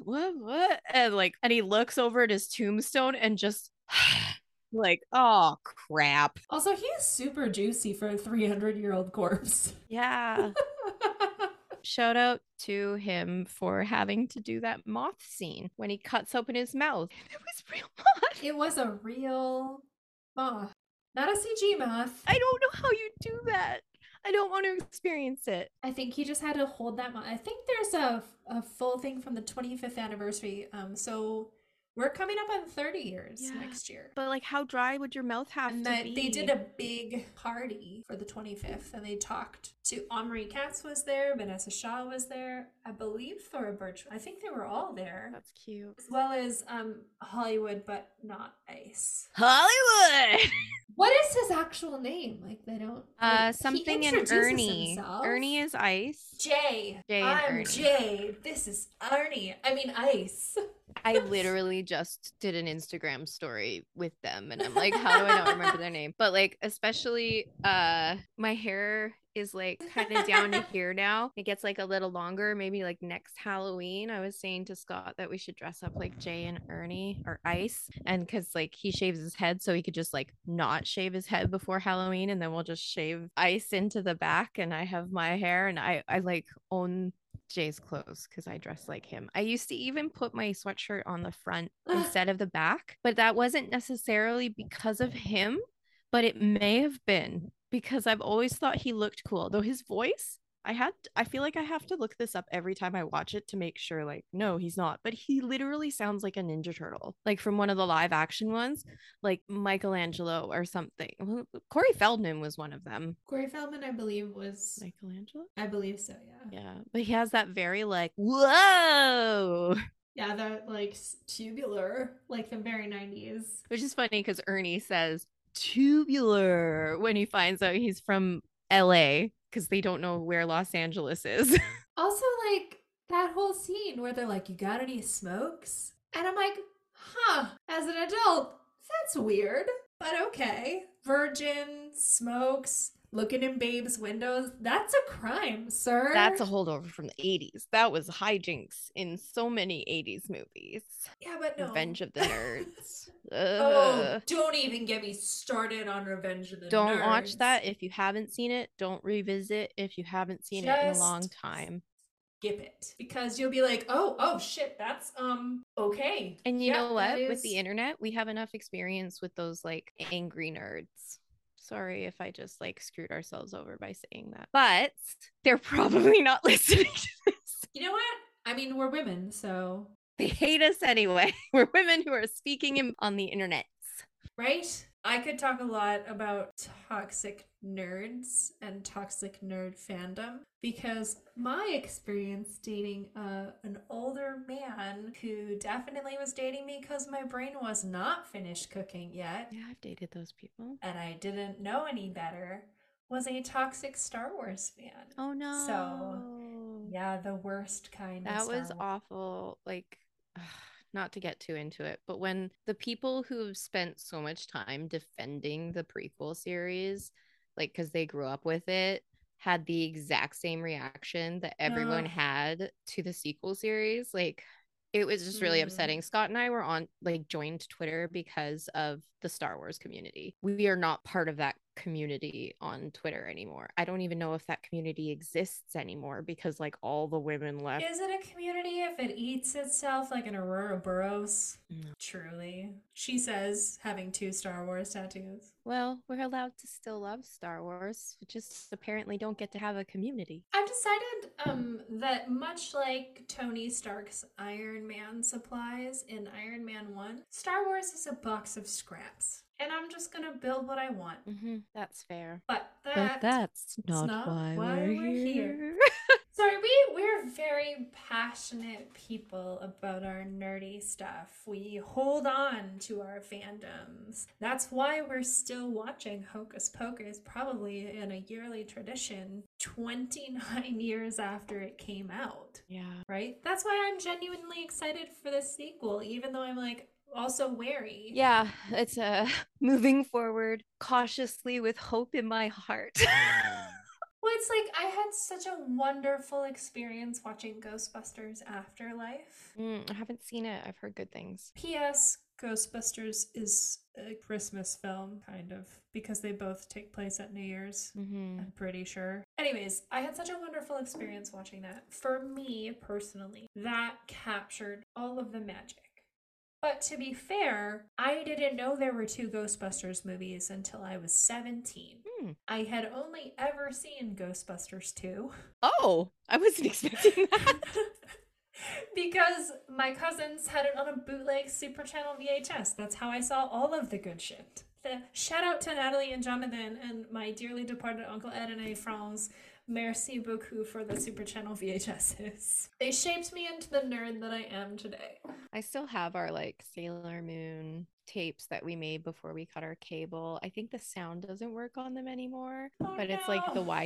C: And he looks over at his tombstone and just like, oh crap.
A: Also, he is super juicy for a 300-year-old corpse.
C: Yeah. Shout out to him for having to do that moth scene when he cuts open his mouth. It was real moth.
A: It was a real moth, not a CG moth.
C: I don't know how you do that. I don't want to experience it.
A: I think he just had to hold that moth. I think there's a full thing from the 25th anniversary. So we're coming up on 30 years next year.
C: But like, how dry would your mouth have
A: And
C: to be?
A: they did a big party for the 25th, and they talked to Omri Katz was there, Vanessa Shaw was there, I believe Thora Birch. I think they were all there.
C: That's cute.
A: As well as Hollywood, but not Ice.
C: Hollywood.
A: What is his actual name? Like they don't. Like,
C: something
A: he
C: in
A: introduces
C: Ernie.
A: himself.
C: Ernie is Ice.
A: Jay.
C: Jay and
A: I'm
C: Ernie.
A: Jay. This is Ernie. I mean Ice.
C: I literally just did an Instagram story with them, and I'm like, how do I not remember their name? But like, especially my hair is like kind of down to here now. It gets like a little longer, maybe like next Halloween. I was saying to Scott that we should dress up like Jay and Ernie or Ice, and because like he shaves his head, so he could just like not shave his head before Halloween, and then we'll just shave Ice into the back, and I have my hair, and I like own Jay's clothes because I dress like him. I used to even put my sweatshirt on the front instead of the back, but that wasn't necessarily because of him, but it may have been because I've always thought he looked cool. Though his voice, I feel like I have to look this up every time I watch it to make sure, like, no, he's not. But he literally sounds like a Ninja Turtle, like from one of the live action ones, like Michelangelo or something. Well, Corey Feldman was one of them.
A: Corey Feldman, I believe, was.
C: Michelangelo?
A: I believe so, yeah.
C: Yeah. But he has that very, like, whoa.
A: Yeah, that like tubular, like the very 90s.
C: Which is funny because Ernie says tubular when he finds out he's from LA because they don't know where Los Angeles is.
A: Also, like, that whole scene where they're like, "You got any smokes?" And I'm like, huh, as an adult, that's weird, but okay. Virgin, smokes, looking in babes' windows, that's a crime, sir.
C: That's a holdover from the 80s. That was hijinks in so many 80s movies.
A: Yeah, but no.
C: Revenge of the Nerds.
A: Oh, don't even get me started on Revenge of the
C: Don't
A: Nerds.
C: watch that if you haven't seen it. Don't revisit if you haven't seen it in a long time.
A: Skip it, because you'll be like, oh shit, that's okay.
C: And you know what? With the internet, we have enough experience with those like angry nerds. Sorry if I just like screwed ourselves over by saying that, but they're probably not listening to this.
A: You know what? I mean, we're women, so
C: they hate us anyway. We're women who are speaking on the internet.
A: Right? I could talk a lot about toxic nerds and toxic nerd fandom, because my experience dating an older man who definitely was dating me because my brain was not finished cooking yet.
C: Yeah, I've dated those people.
A: And I didn't know any better, was a toxic Star Wars fan.
C: Oh no.
A: So, yeah, the worst kind
C: that
A: of Star
C: was
A: Wars.
C: Awful. Like, not to get too into it, but when the people who've spent so much time defending the prequel series, like because they grew up with it, had the exact same reaction that everyone had to the sequel series, like it was just really upsetting. Scott and I were on like joined Twitter because of the Star Wars community. We are not part of that community on Twitter anymore. I don't even know if that community exists anymore because like all the women left.
A: Is it a community if it eats itself like an Aurora Burroughs? No. Truly. She says, having 2 Star Wars tattoos.
C: Well, we're allowed to still love Star Wars. We just apparently don't get to have a community.
A: I've decided that much like Tony Stark's Iron Man supplies in Iron Man 1, Star Wars is a box of scraps. And I'm just going to build what I want.
C: That's fair.
A: But
C: that's not why we're here.
A: Sorry, we're very passionate people about our nerdy stuff. We hold on to our fandoms. That's why we're still watching Hocus Pocus, probably in a yearly tradition, 29 years after it came out.
C: Yeah.
A: Right? That's why I'm genuinely excited for the sequel, even though I'm like, also wary.
C: Yeah, it's moving forward cautiously with hope in my heart.
A: Well, it's like I had such a wonderful experience watching Ghostbusters Afterlife.
C: I haven't seen it. I've heard good things.
A: P.S. Ghostbusters is a Christmas film, kind of, because they both take place at New Year's. I'm pretty sure. Anyways, I had such a wonderful experience watching that. For me, personally, that captured all of the magic. But to be fair, I didn't know there were 2 Ghostbusters movies until I was 17. I had only ever seen Ghostbusters 2.
C: Oh, I wasn't expecting that.
A: Because my cousins had it on a bootleg Super Channel VHS. That's how I saw all of the good shit. Shout out to Natalie and Jonathan and my dearly departed Uncle Ed and Aunt France. Merci beaucoup for the Super Channel VHSs. They shaped me into the nerd that I am today.
C: I still have our like Sailor Moon tapes that we made before we cut our cable. I think the sound doesn't work on them anymore, but it's like the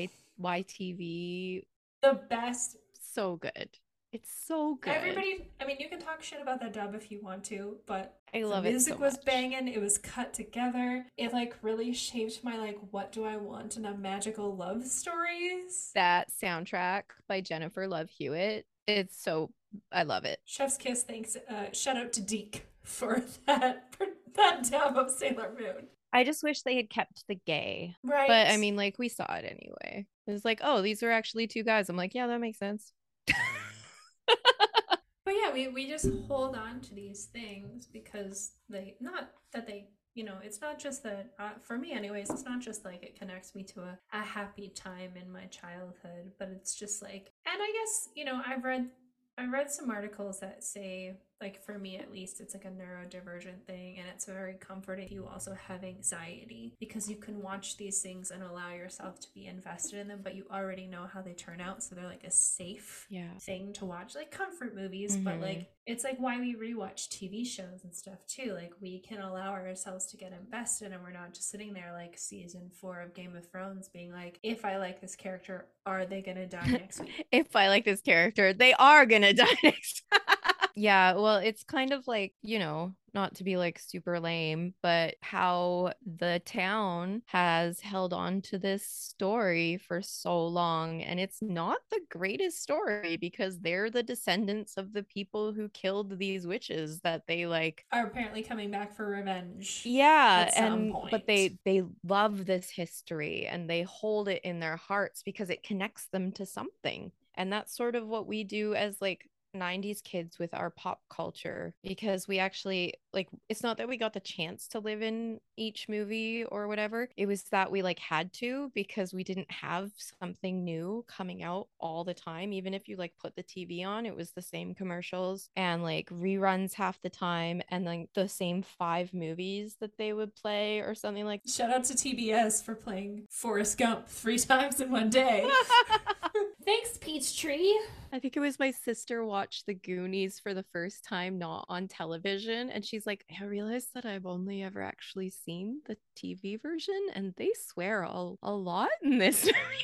C: YTV.
A: The best.
C: So good. It's so good.
A: Everybody, I mean, you can talk shit about the dub if you want to, but
C: I love
A: the
C: it.
A: music was banging. It was cut together. It like really shaped my like, what do I want in a magical love stories? That
C: soundtrack by Jennifer Love Hewitt. It's so, I love it.
A: Chef's kiss. Thanks. Shout out to Deke for that dub of Sailor Moon.
C: I just wish they had kept the gay.
A: Right.
C: But I mean, like, we saw it anyway. It was like, oh, these are actually 2 guys. I'm like, yeah, that makes sense.
A: But yeah, we just hold on to these things because it's not just that, for me anyways, it's not just like it connects me to a happy time in my childhood, but it's just like, and I guess, I've read some articles that say Like for me at least, it's like a neurodivergent thing, and it's very comforting if you also have anxiety, because you can watch these things and allow yourself to be invested in them, but you already know how they turn out, so they're like a safe thing to watch, like comfort movies. But like it's like why we rewatch TV shows and stuff too. Like we can allow ourselves to get invested, and we're not just sitting there like season 4 of Game of Thrones being like, if I like this character, are they gonna die next week?
C: If I like this character, they are gonna die next. Yeah, well, it's kind of like, you know, not to be like super lame, but how the town has held on to this story for so long. And it's not the greatest story because they're the descendants of the people who killed these witches that they like
A: are apparently coming back for revenge.
C: Yeah,
A: at some
C: and
A: point.
C: but they love this history and they hold it in their hearts because it connects them to something. And that's sort of what we do as like 90s kids with our pop culture, because we actually like, it's not that we got the chance to live in each movie or whatever, it was that we like had to, because we didn't have something new coming out all the time. Even if you like put the TV on, it was the same commercials and like reruns half the time, and then the same 5 movies that they would play or something. Like,
A: shout out to TBS for playing Forrest Gump 3 times in one day. Thanks, Peachtree.
C: I think it was my sister watched The Goonies for the first time, not on television. And she's like, I realized that I've only ever actually seen the TV version, and they swear a lot in this movie.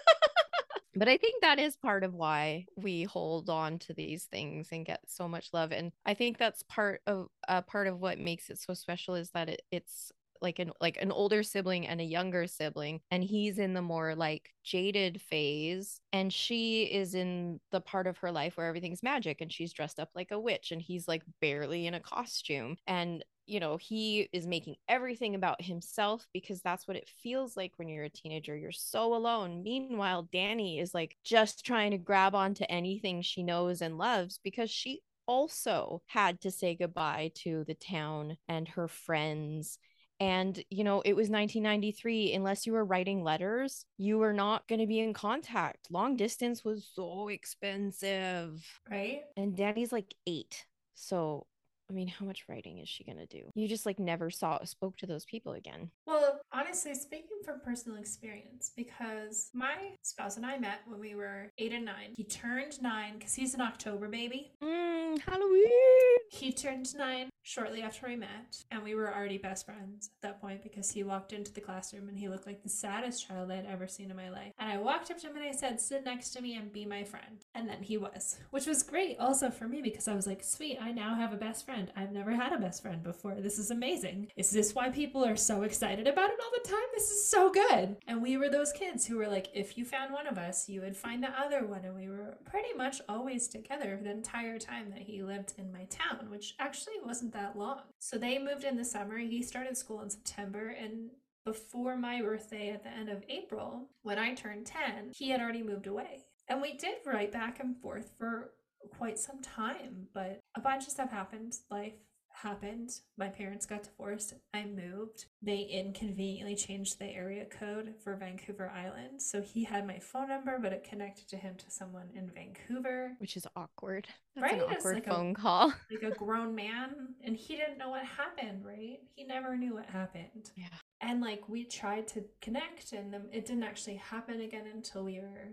C: But I think that is part of why we hold on to these things and get so much love. And I think that's part of what makes it so special, is that it's like an older sibling and a younger sibling, and he's in the more like jaded phase, and she is in the part of her life where everything's magic and she's dressed up like a witch, and he's like barely in a costume. And you know, he is making everything about himself because that's what it feels like when you're a teenager. You're so alone. Meanwhile, Danny is like just trying to grab onto anything she knows and loves, because she also had to say goodbye to the town and her friends. And, you know, it was 1993. Unless you were writing letters, you were not going to be in contact. Long distance was so expensive.
A: Right?
C: And Danny's like 8. So, I mean, how much writing is she going to do? You just like never spoke to those people again.
A: Well, honestly, speaking from personal experience, because my spouse and I met when we were 8 and 9. He turned 9 because he's an October baby.
C: Halloween.
A: He turned 9 shortly after we met, and we were already best friends at that point because he walked into the classroom and he looked like the saddest child I'd ever seen in my life. And I walked up to him and I said, sit next to me and be my friend. And then he was, which was great also for me because I was like, sweet, I now have a best friend. I've never had a best friend before. This is amazing. Is this why people are so excited about it all the time? This is so good. And we were those kids who were like, if you found one of us, you would find the other one. And we were pretty much always together the entire time that he lived in my town, which actually wasn't that long. So they moved in the summer. He started school in September, and before my birthday at the end of April, when I turned 10, he had already moved away. And we did write back and forth for quite some time, but a bunch of stuff happened. Life happened. My parents got divorced. I moved. They inconveniently changed the area code for Vancouver Island. So he had my phone number, but it connected to him to someone in Vancouver.
C: Which is awkward. That's
A: right?
C: An awkward
A: like
C: phone call.
A: Like a grown man. And he didn't know what happened, right? He never knew what happened.
C: Yeah.
A: And like we tried to connect, and it didn't actually happen again until we were,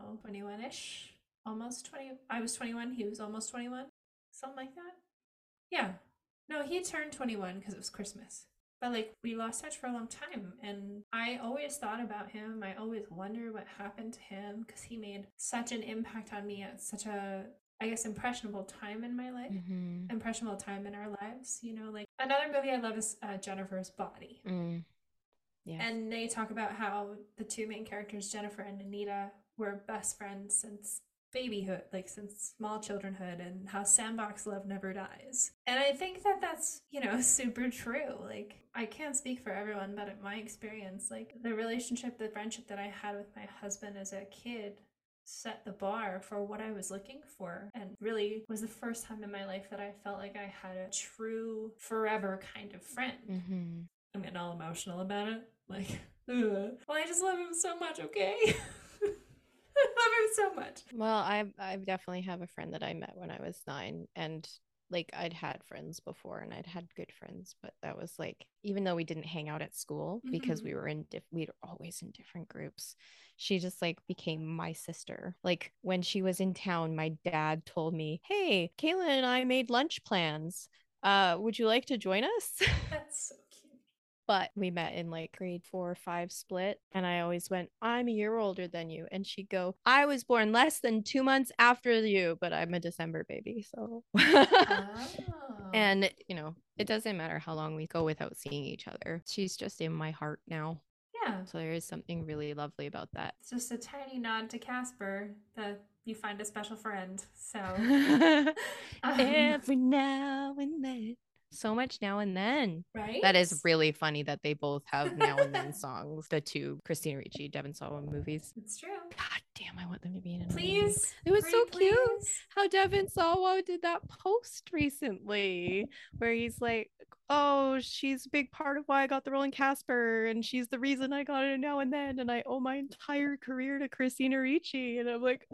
A: 21-ish. Almost 20. I was 21. He was almost 21. Something like that. Yeah. No, he turned 21 because it was Christmas. But like we lost touch for a long time, and I always thought about him. I always wondered what happened to him because he made such an impact on me at such a, I guess, impressionable time in my life. Impressionable time in our lives. Like another movie I love is Jennifer's Body.
C: Yes.
A: And they talk about how the two main characters, Jennifer and Anita, were best friends since babyhood, like since small childrenhood, and how sandbox love never dies. And I think that that's, super true. Like, I can't speak for everyone, but in my experience, like the relationship, the friendship that I had with my husband as a kid set the bar for what I was looking for, and really was the first time in my life that I felt like I had a true forever kind of friend. I'm getting all emotional about it. Like, well, I just love him so much, okay? I love him so much.
C: Well, I definitely have a friend that I met when I was 9, and like I'd had friends before and I'd had good friends, but that was like, even though we didn't hang out at school because we were we were always in different groups, she just like became my sister. Like when she was in town, my dad told me, "Hey, Kayla and I made lunch plans. Would you like to join us?"
A: That's so cute.
C: But we met in like grade 4 or 5 split. And I always went, "I'm a year older than you." And she'd go, "I was born less than 2 months after you, but I'm a December baby." So,
A: Oh.
C: and it doesn't matter how long we go without seeing each other. She's just in my heart now.
A: Yeah.
C: So there is something really lovely about that.
A: It's just a tiny nod to Casper that you find a special friend. So
C: Every now and then. So much now and then.
A: right?
C: That is really funny that they both have now and then songs. The two Christina Ricci, Devon Sawa movies.
A: It's true.
C: God damn, I want them to be in it.
A: Please.
C: It was so
A: please.
C: cute how Devon Sawa did that post recently where he's like, "Oh, she's a big part of why I got the role in Casper, and she's the reason I got it now and then, and I owe my entire career to Christina Ricci." And I'm like,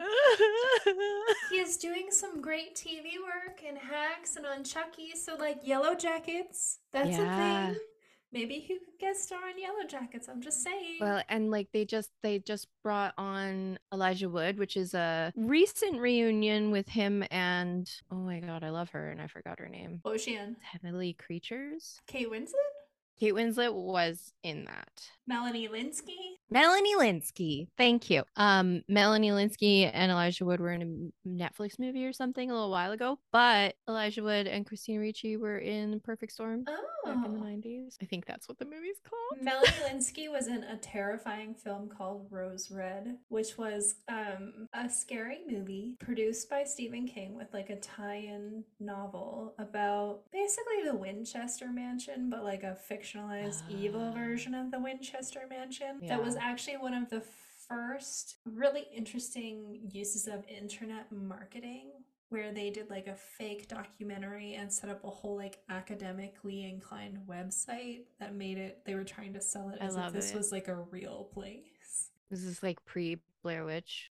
A: he is doing some great TV work in Hacks and on Chucky. So like Yellow Jackets, that's a thing. Maybe he could guest star on Yellow Jackets. I'm just saying.
C: Well, and like they just brought on Elijah Wood, which is a recent reunion with him and, oh my god, I love her and I forgot her name.
A: Ocean.
C: Heavenly Creatures.
A: Kate Winslet?
C: Kate Winslet was in that.
A: Melanie Linsky?
C: Melanie Linsky. Thank you. Melanie Linsky and Elijah Wood were in a Netflix movie or something a little while ago, but Elijah Wood and Christina Ricci were in Perfect Storm back in the 90s. I think that's what the movie's called.
A: Melanie Linsky was in a terrifying film called Rose Red, which was a scary movie produced by Stephen King with like a tie-in novel about basically the Winchester Mansion, but like a fictionalized evil version of the Winchester Mansion. That was actually one of the first really interesting uses of internet marketing, where they did like a fake documentary and set up a whole like academically inclined website that made it, they were trying to sell it as if this was like a real place.
C: This is like pre-Blair Witch.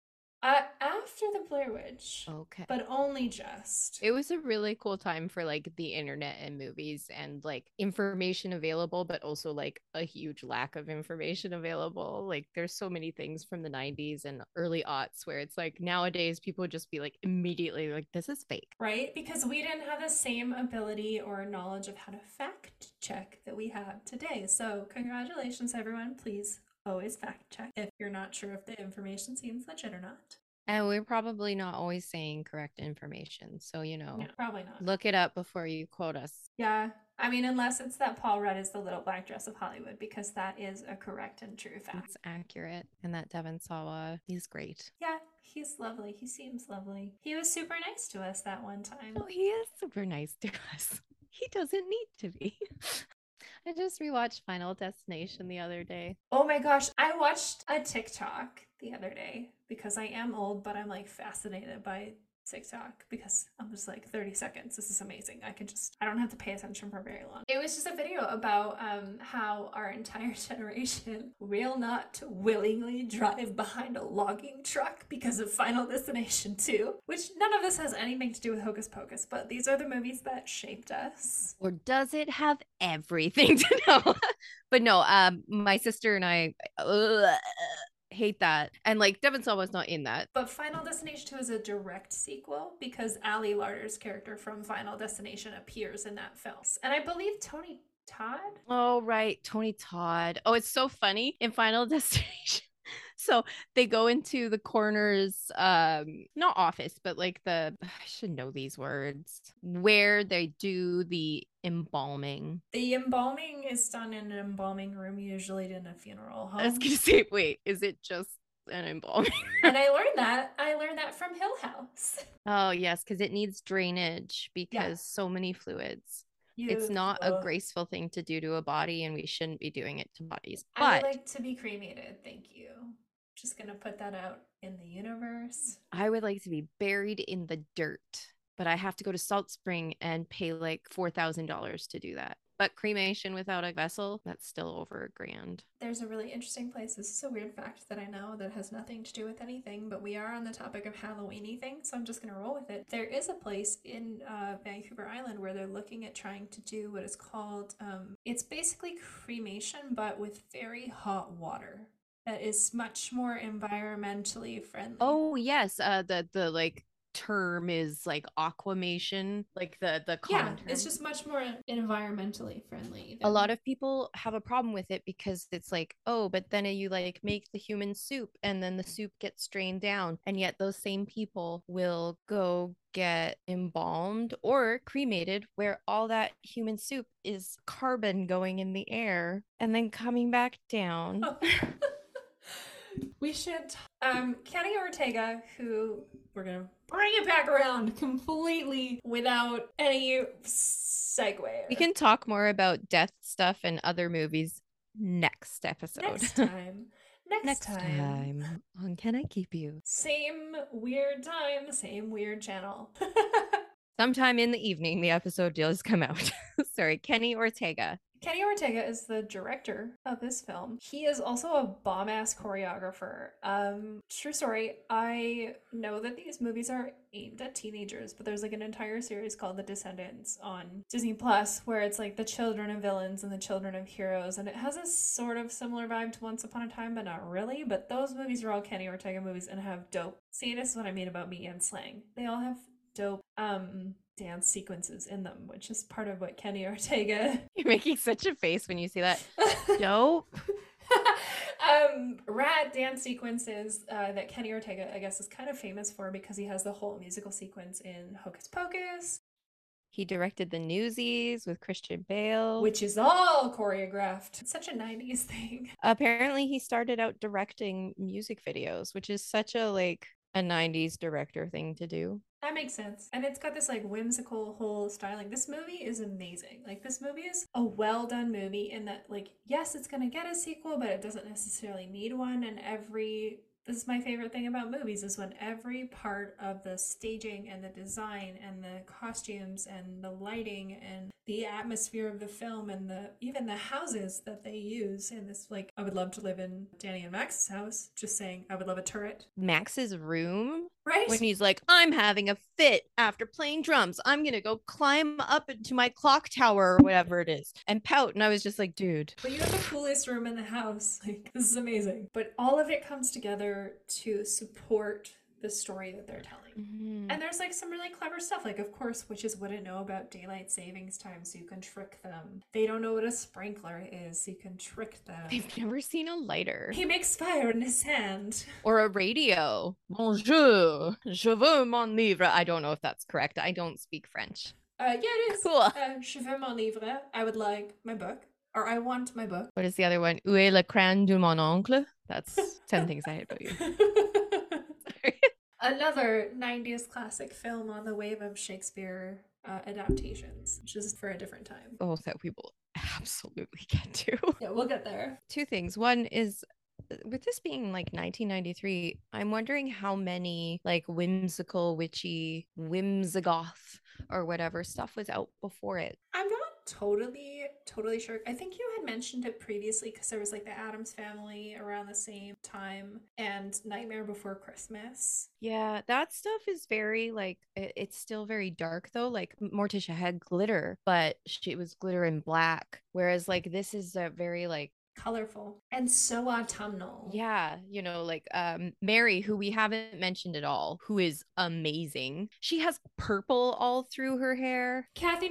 A: After the Blair Witch.
C: Okay.
A: But only just.
C: It was a really cool time for like the internet and movies and like information available, but also like a huge lack of information available. Like there's so many things from the 90s and early aughts where it's like nowadays people would just be like immediately like, this is fake.
A: Right? Because we didn't have the same ability or knowledge of how to fact check that we have today. So congratulations, everyone. Please always fact check if you're not sure if the information seems legit or not.
C: And we're probably not always saying correct information. So,
A: No, probably not.
C: Look it up before you quote us.
A: Yeah. I mean, unless it's that Paul Rudd is the little black dress of Hollywood, because that is a correct and true fact.
C: It's accurate. And that Devon Sawa, he's great.
A: Yeah, he's lovely. He seems lovely. He was super nice to us that one time.
C: Oh, he is super nice to us. He doesn't need to be. I just rewatched Final Destination the other day.
A: Oh my gosh, I watched a TikTok the other day because I am old, but I'm like fascinated by TikTok because I'm just like 30 seconds. This is amazing. I don't have to pay attention for very long. It was just a video about how our entire generation will not willingly drive behind a logging truck because of Final Destination 2, which none of this has anything to do with Hocus Pocus, but these are the movies that shaped us.
C: Or does it have everything to know? But no, my sister and I hate that. And like Devon Sawa was not in that.
A: But Final Destination 2 is a direct sequel because Ali Larter's character from Final Destination appears in that film. And I believe Tony Todd?
C: Oh, right. Tony Todd. Oh, it's so funny in Final Destination. So they go into the coroner's not office, but like I should know these words, where they do the embalming.
A: The embalming is done in an embalming room, usually in a funeral home.
C: I was gonna say, wait, is it just an embalming?
A: And I learned that from Hill House.
C: Oh yes, because it needs drainage because so many fluids. It's not a graceful thing to do to a body, and we shouldn't be doing it to bodies. But
A: I would like to be cremated. Thank you. Just gonna put that out in the universe.
C: I would like to be buried in the dirt, but I have to go to Salt Spring and pay like $4,000 to do that. But cremation without a vessel, that's still over $1,000.
A: There's a really interesting place. This is a weird fact that I know that has nothing to do with anything, but we are on the topic of Halloween-y things, so I'm just going to roll with it. There is a place in Vancouver Island where they're looking at trying to do what is called, it's basically cremation, but with very hot water. That is much more environmentally friendly.
C: Oh yes, the like term is like aquamation, like the common term.
A: It's just much more environmentally friendly.
C: A lot of people have a problem with it because it's like, oh, but then you like make the human soup and then the soup gets strained down, and yet those same people will go get embalmed or cremated where all that human soup is carbon going in the air and then coming back down.
A: We should Kenny Ortega, who we're gonna bring it back around completely without any segue.
C: We can talk more about death stuff and other movies next episode.
A: Next time
C: on Can I Keep You?
A: Same weird time, same weird channel.
C: Sometime in the evening, the episode does come out. Sorry, Kenny Ortega.
A: Kenny Ortega is the director of this film. He is also a bomb-ass choreographer. True story, I know that these movies are aimed at teenagers, but there's like an entire series called The Descendants on Disney Plus where it's like the children of villains and the children of heroes, and it has a sort of similar vibe to Once Upon a Time, but not really. But those movies are all Kenny Ortega movies and have dope. See, this is what I mean about me and slang. They all have dope dance sequences in them, which is part of what Kenny Ortega.
C: You're making such a face when you see that. Dope.
A: Rad dance sequences that Kenny Ortega, I guess, is kind of famous for because he has the whole musical sequence in Hocus Pocus.
C: He directed the Newsies with Christian Bale,
A: which is all choreographed. It's such a 90s thing.
C: Apparently he started out directing music videos, which is such a like a 90s director thing to do.
A: That makes sense. And it's got this like whimsical whole styling. This movie is amazing. Like this movie is a well done movie in that like, yes, it's going to get a sequel, but it doesn't necessarily need one. And this is my favorite thing about movies is when every part of the staging and the design and the costumes and the lighting and the atmosphere of the film and even the houses that they use in this, like, I would love to live in Danny and Max's house. Just saying, I would love a turret.
C: Max's room?
A: Right?
C: When he's like, I'm having a fit after playing drums. I'm going to go climb up into my clock tower or whatever it is and pout. And I was just like, dude.
A: But you have the coolest room in the house. Like, this is amazing. But all of it comes together to support the story that they're telling.
C: Mm-hmm.
A: And there's like some really clever stuff. Like, of course, witches wouldn't know about daylight savings time, so you can trick them. They don't know what a sprinkler is, so you can trick them.
C: They've never seen a lighter.
A: He makes fire in his hand.
C: Or a radio. Bonjour, je veux mon livre. I don't know if that's correct. I don't speak French.
A: Yeah, it is.
C: Cool.
A: Je veux mon livre. I would like my book. Or I want my book.
C: What is the other one? Où est le crâne de mon oncle? That's 10 things I hate about you. Sorry.
A: Another 90s classic film on the wave of Shakespeare adaptations, which is for a different time.
C: Oh, that we will absolutely get to.
A: Yeah, we'll get there.
C: Two things. One is, with this being like 1993, I'm wondering how many like whimsical, witchy, whimsigoth or whatever stuff was out before it.
A: I'm not totally sure. I think you had mentioned it previously because there was like the Addams Family around the same time and Nightmare Before Christmas.
C: Yeah, that stuff is very like it's still very dark though. Like Morticia had glitter, but it was glitter and black, whereas like this is a very like
A: colorful and so autumnal.
C: Yeah, you know, like Mary, who we haven't mentioned at all, who is amazing. She has purple all through her hair.
A: Kathy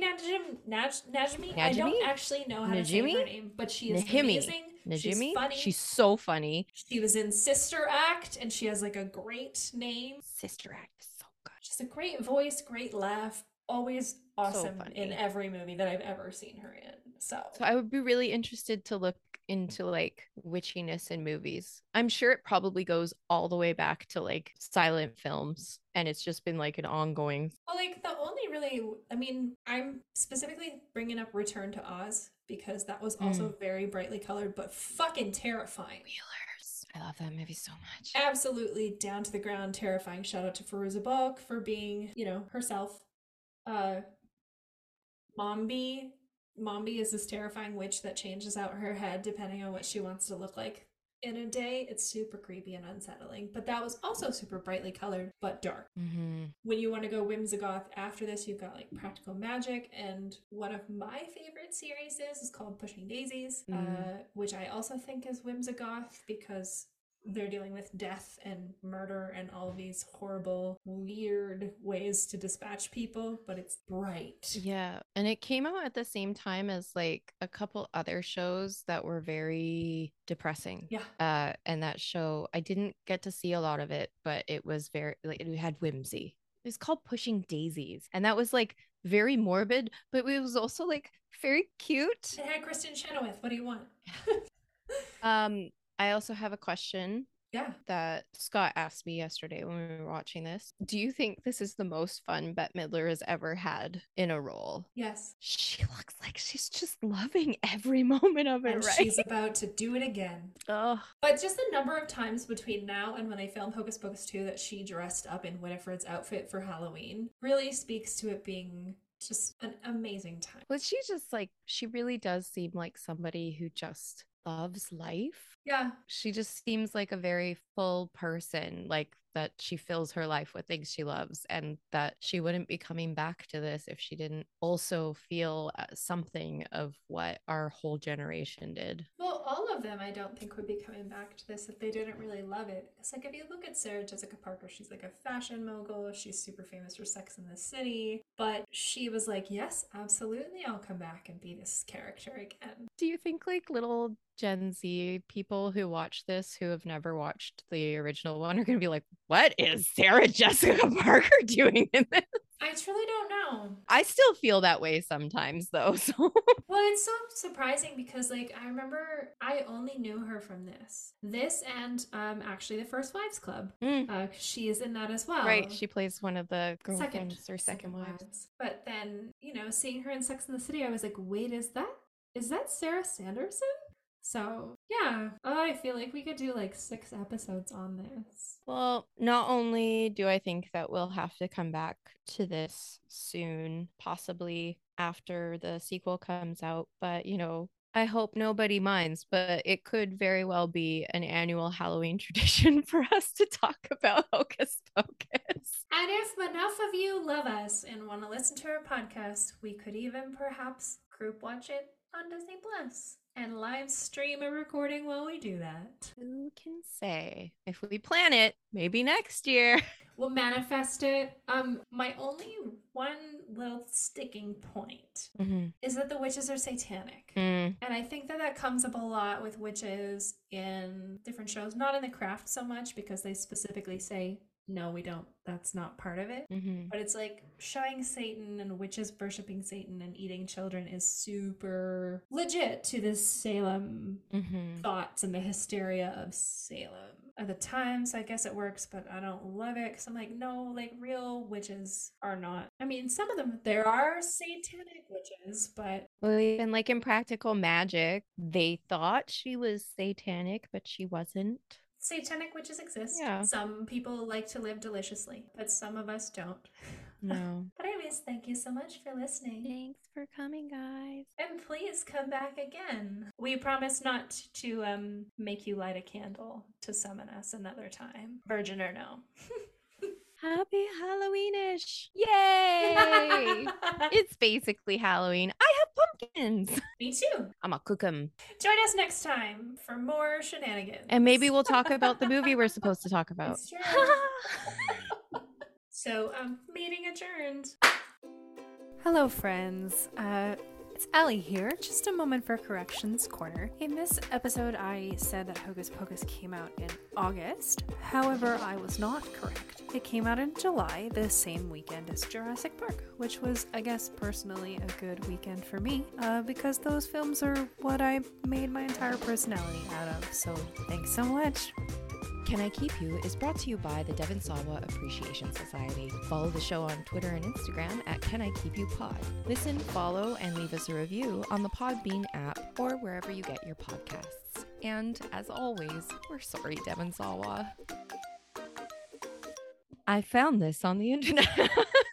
A: Najimy? I don't actually know how to say her name, but she is amazing. She's funny.
C: She's so funny.
A: She was in Sister Act, and she has like a great name.
C: Sister Act is so good.
A: She's a great voice, great laugh. Always awesome in every movie that I've ever seen her in. So
C: I would be really interested to look into like witchiness in movies. I'm sure it probably goes all the way back to like silent films, and it's just been like an ongoing.
A: Well, like the only really, I mean, I'm specifically bringing up Return to Oz because that was also very brightly colored, but fucking terrifying.
C: Wheelers. I love that movie so much.
A: Absolutely down to the ground, terrifying. Shout out to Fairuza Balk for being, you know, herself. Mombi Mombi is this terrifying witch that changes out her head depending on what she wants to look like in a day. It's super creepy and unsettling. But that was also super brightly colored, but dark.
C: Mm-hmm.
A: When you want to go whimsigoth after this, you've got like Practical Magic, and one of my favorite series is called Pushing Daisies, which I also think is whimsigoth because they're dealing with death and murder and all of these horrible, weird ways to dispatch people, but it's bright.
C: Yeah. And it came out at the same time as like a couple other shows that were very depressing.
A: Yeah.
C: And that show, I didn't get to see a lot of it, but it was very, like, it had whimsy. It was called Pushing Daisies. And that was like very morbid, but it was also like very cute.
A: It had Kristen Chenoweth. What do you want?
C: I also have a question.
A: Yeah.
C: That Scott asked me yesterday when we were watching this. Do you think this is the most fun Bette Midler has ever had in a role?
A: Yes.
C: She looks like she's just loving every moment of it,
A: and
C: right?
A: She's about to do it again.
C: Oh.
A: But just the number of times between now and when they filmed Hocus Pocus 2 that she dressed up in Winifred's outfit for Halloween really speaks to it being just an amazing time.
C: But she just like, she really does seem like somebody who just loves life.
A: Yeah.
C: She just seems like a very full person, like that she fills her life with things she loves, and that she wouldn't be coming back to this if she didn't also feel something of what our whole generation did.
A: Well, all of them I don't think would be coming back to this if they didn't really love it. It's like if you look at Sarah Jessica Parker, she's like a fashion mogul. She's super famous for Sex and the City. But she was like, yes, absolutely, I'll come back and be this character again.
C: Do you think like little Gen Z people who watch this who have never watched the original one are going to be like, what is Sarah Jessica Parker doing in this?
A: I truly don't know.
C: I still feel that way sometimes though. So
A: well, it's so surprising because like I remember I only knew her from this and actually the First Wives Club. She is in that as well.
C: Right, she plays one of the girlfriends or second wives.
A: But then, you know, seeing her in Sex and the City, I was like, wait, is that Sarah Sanderson? So, yeah, I feel like we could do like 6 episodes on this.
C: Well, not only do I think that we'll have to come back to this soon, possibly after the sequel comes out, but, you know, I hope nobody minds, but it could very well be an annual Halloween tradition for us to talk about Hocus Pocus.
A: And if enough of you love us and want to listen to our podcast, we could even perhaps group watch it on Disney Plus and live stream a recording while we do that.
C: Who can say? If we plan it, maybe next year.
A: We'll manifest it. My only one little sticking point is that the witches are satanic. And I think that comes up a lot with witches in different shows, not in The Craft so much because they specifically say, no, we don't. That's not part of it. But it's like showing Satan and witches worshiping Satan and eating children is super legit to the Salem thoughts and the hysteria of Salem. At the time, so I guess it works, but I don't love it because I'm like, no, like real witches are not. I mean, some of them, there are satanic witches, but...
C: Well, even like in Practical Magic, they thought she was satanic, but she wasn't.
A: Satanic witches exist.
C: Yeah.
A: Some people like to live deliciously, but some of us don't.
C: No.
A: But anyways, thank you so much for listening.
C: Thanks for coming, guys.
A: And please come back again. We promise not to make you light a candle to summon us another time. Virgin or no.
C: Happy Halloweenish. Yay! It's basically Halloween. I have pumpkins.
A: Me too.
C: I'm gonna cook them.
A: Join us next time for more shenanigans.
C: And maybe we'll talk about the movie we're supposed to talk about.
A: It's true. So, meeting adjourned.
B: Hello, friends. It's Allie here. Just a moment for Corrections Corner. In this episode, I said that Hocus Pocus came out in August. However, I was not correct. It came out in July, the same weekend as Jurassic Park, which was, I guess, personally a good weekend for me, because those films are what I made my entire personality out of. So, thanks so much.
C: Can I Keep You is brought to you by the Devon Sawa Appreciation Society. Follow the show on Twitter and Instagram at Can I Keep You Pod. Listen, follow, and leave us a review on the Podbean app or wherever you get your podcasts. And as always, we're sorry, Devon Sawa. I found this on the internet.